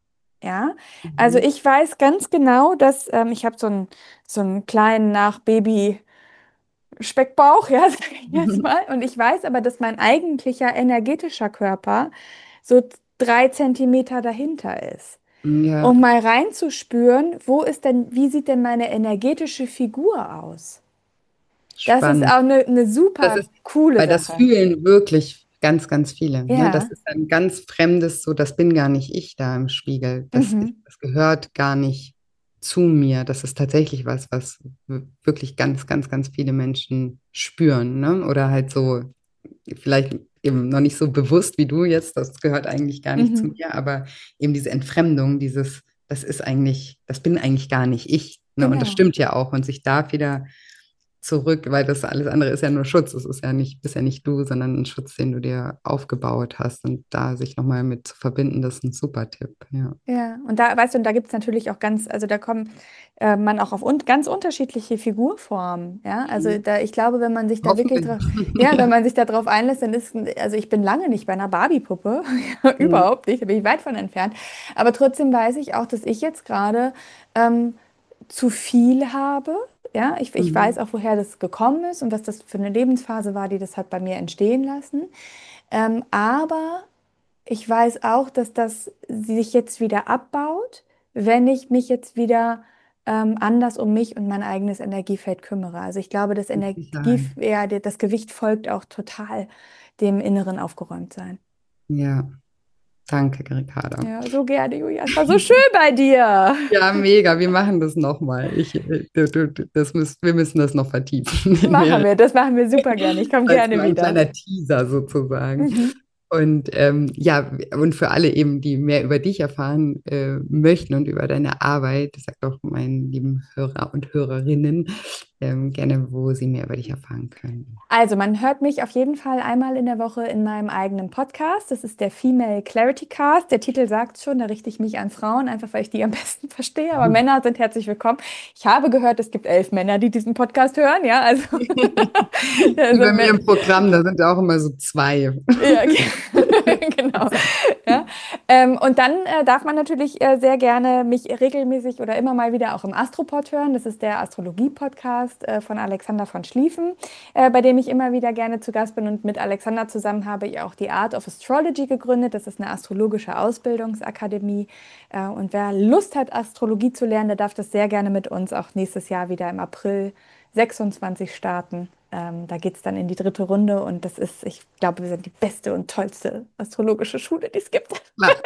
Ja, also Mhm. ich weiß ganz genau, dass ähm, ich habe so einen so einen kleinen nach Baby Speckbauch, ja, sag ich jetzt mal. Und ich weiß aber, dass mein eigentlicher energetischer Körper so drei Zentimeter dahinter ist. Ja, Um mal reinzuspüren, wo ist denn, wie sieht denn meine energetische Figur aus? Das ist spannend. auch eine, eine Das super ist, coole weil das Sache. fühlen wirklich ganz, ganz viele. Ne? Das Ja, ist ein ganz fremdes, so, das bin gar nicht ich da im Spiegel. Das ist, mhm. das gehört gar nicht zu mir. Das ist tatsächlich was, was w- wirklich ganz, ganz, ganz viele Menschen spüren, ne? Oder halt so, vielleicht eben noch nicht so bewusst wie du jetzt, das gehört eigentlich gar nicht zu Mhm. mir, aber eben diese Entfremdung, dieses, das ist eigentlich, das bin eigentlich gar nicht ich. Ne? Und das Genau. stimmt ja auch. Und sich da wieder zurück, weil das alles andere ist ja nur Schutz. Es ist ja nicht, bist ja nicht du, sondern ein Schutz, den du dir aufgebaut hast. Und da sich nochmal mit zu verbinden, das ist ein super Tipp. Ja. Ja, und da, weißt du, und da gibt es natürlich auch ganz, also da kommt äh, man auch auf un ganz unterschiedliche Figurformen. Ja, also Mhm. da, ich glaube, wenn man sich da wirklich Hoffentlich. drauf, ja, wenn Ja. man sich da drauf einlässt, dann ist, also ich bin lange nicht bei einer Barbie-Puppe, Mhm. überhaupt nicht, da bin ich weit von entfernt. Aber trotzdem weiß ich auch, dass ich jetzt gerade ähm, zu viel habe. Ja, ich, ich weiß Mhm. auch, woher das gekommen ist und was das für eine Lebensphase war, die das hat bei mir entstehen lassen. Ähm, aber ich weiß auch, dass das sich jetzt wieder abbaut, wenn ich mich jetzt wieder ähm, anders um mich und mein eigenes Energiefeld kümmere. Also ich glaube, das Mit Energie, Sicherheit. ja, der- das Gewicht folgt auch total dem inneren Aufgeräumtsein. Ja, danke, Ricarda. Ja, so gerne, Julia. Es war so schön bei dir. Ja, mega. Wir machen das nochmal. Ich, äh, du, du, du- das müsst, wir müssen das noch vertiefen in Machen mehrere, wir, das machen wir super gerne. Ich komme als gerne nur ein wieder. kleiner Teaser sozusagen. Mhm. Und ähm, ja, und für alle eben, die mehr über dich erfahren äh, möchten und über deine Arbeit, sag doch meinen lieben Hörer und Hörerinnen ähm, gerne, wo sie mehr über dich erfahren können. Also, man hört mich auf jeden Fall einmal in der Woche in meinem eigenen Podcast. Das ist der Female Clarity Cast. Der Titel sagt schon, da richte ich mich an Frauen, einfach weil ich die am besten verstehe. Aber Männer sind herzlich willkommen. Ich habe gehört, es gibt elf Männer, die diesen Podcast hören. Ja, also, Wie also bei mir im Programm, da sind ja auch immer so zwei. ja, genau. Ja. Ähm, und dann äh, darf man natürlich äh, sehr gerne mich regelmäßig oder immer mal wieder auch im Astropod hören. Das ist der Astrologie-Podcast äh, von Alexander von Schlieffen, äh, bei dem ich immer wieder gerne zu Gast bin. Und mit Alexander zusammen habe ich auch die Art of Astrology gegründet. Das ist eine astrologische Ausbildungsakademie. Äh, und wer Lust hat, Astrologie zu lernen, der darf das sehr gerne mit uns auch nächstes Jahr wieder im April sechsundzwanzig starten. Ähm, da geht es dann in die dritte Runde und das ist, ich glaube, wir sind die beste und tollste astrologische Schule, die es gibt. Ja.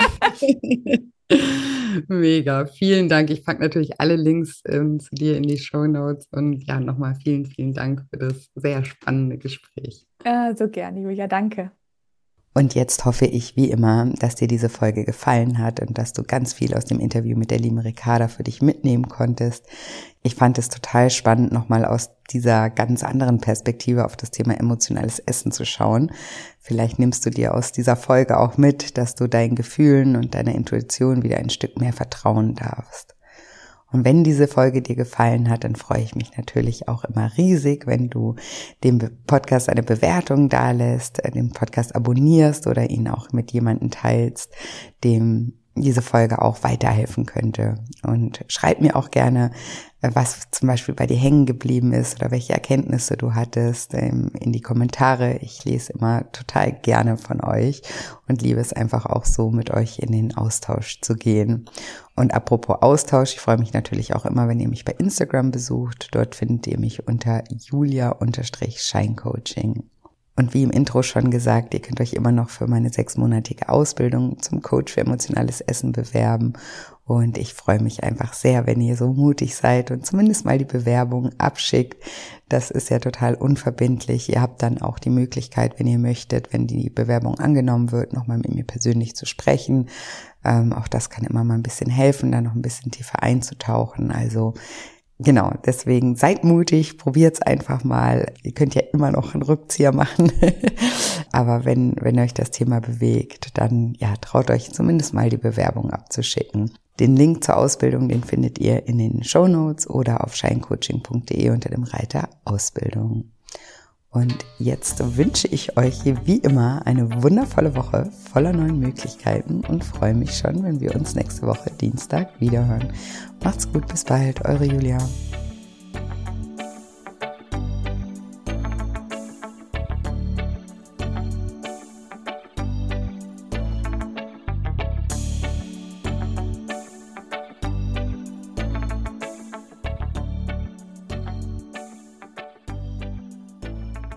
Mega, vielen Dank. Ich packe natürlich alle Links ähm, zu dir in die Shownotes und ja, nochmal vielen, vielen Dank für das sehr spannende Gespräch. Äh, so gerne, Julia, danke. Und jetzt hoffe ich wie immer, dass dir diese Folge gefallen hat und dass du ganz viel aus dem Interview mit der lieben Ricarda für dich mitnehmen konntest. Ich fand es total spannend, nochmal aus dieser ganz anderen Perspektive auf das Thema emotionales Essen zu schauen. Vielleicht nimmst du dir aus dieser Folge auch mit, dass du deinen Gefühlen und deiner Intuition wieder ein Stück mehr vertrauen darfst. Und wenn diese Folge dir gefallen hat, dann freue ich mich natürlich auch immer riesig, wenn du dem Podcast eine Bewertung dalässt, den Podcast abonnierst oder ihn auch mit jemandem teilst, dem diese Folge auch weiterhelfen könnte. Und schreib mir auch gerne, was zum Beispiel bei dir hängen geblieben ist oder welche Erkenntnisse du hattest, in die Kommentare. Ich lese immer total gerne von euch und liebe es einfach auch so, mit euch in den Austausch zu gehen. Und apropos Austausch, ich freue mich natürlich auch immer, wenn ihr mich bei Instagram besucht. Dort findet ihr mich unter Julia-Scheincoaching. Und wie im Intro schon gesagt, ihr könnt euch immer noch für meine sechsmonatige Ausbildung zum Coach für emotionales Essen bewerben. Und ich freue mich einfach sehr, wenn ihr so mutig seid und zumindest mal die Bewerbung abschickt. Das ist ja total unverbindlich. Ihr habt dann auch die Möglichkeit, wenn ihr möchtet, wenn die Bewerbung angenommen wird, nochmal mit mir persönlich zu sprechen. Ähm, auch das kann immer mal ein bisschen helfen, da noch ein bisschen tiefer einzutauchen. Also genau, deswegen seid mutig, probiert's einfach mal. Ihr könnt ja immer noch einen Rückzieher machen. Aber wenn, wenn euch das Thema bewegt, dann ja, traut euch zumindest mal die Bewerbung abzuschicken. Den Link zur Ausbildung, den findet ihr in den Shownotes oder auf scheincoaching punkt de unter dem Reiter Ausbildung. Und jetzt wünsche ich euch wie immer eine wundervolle Woche voller neuen Möglichkeiten und freue mich schon, wenn wir uns nächste Woche Dienstag wiederhören. Macht's gut, bis bald, eure Julia.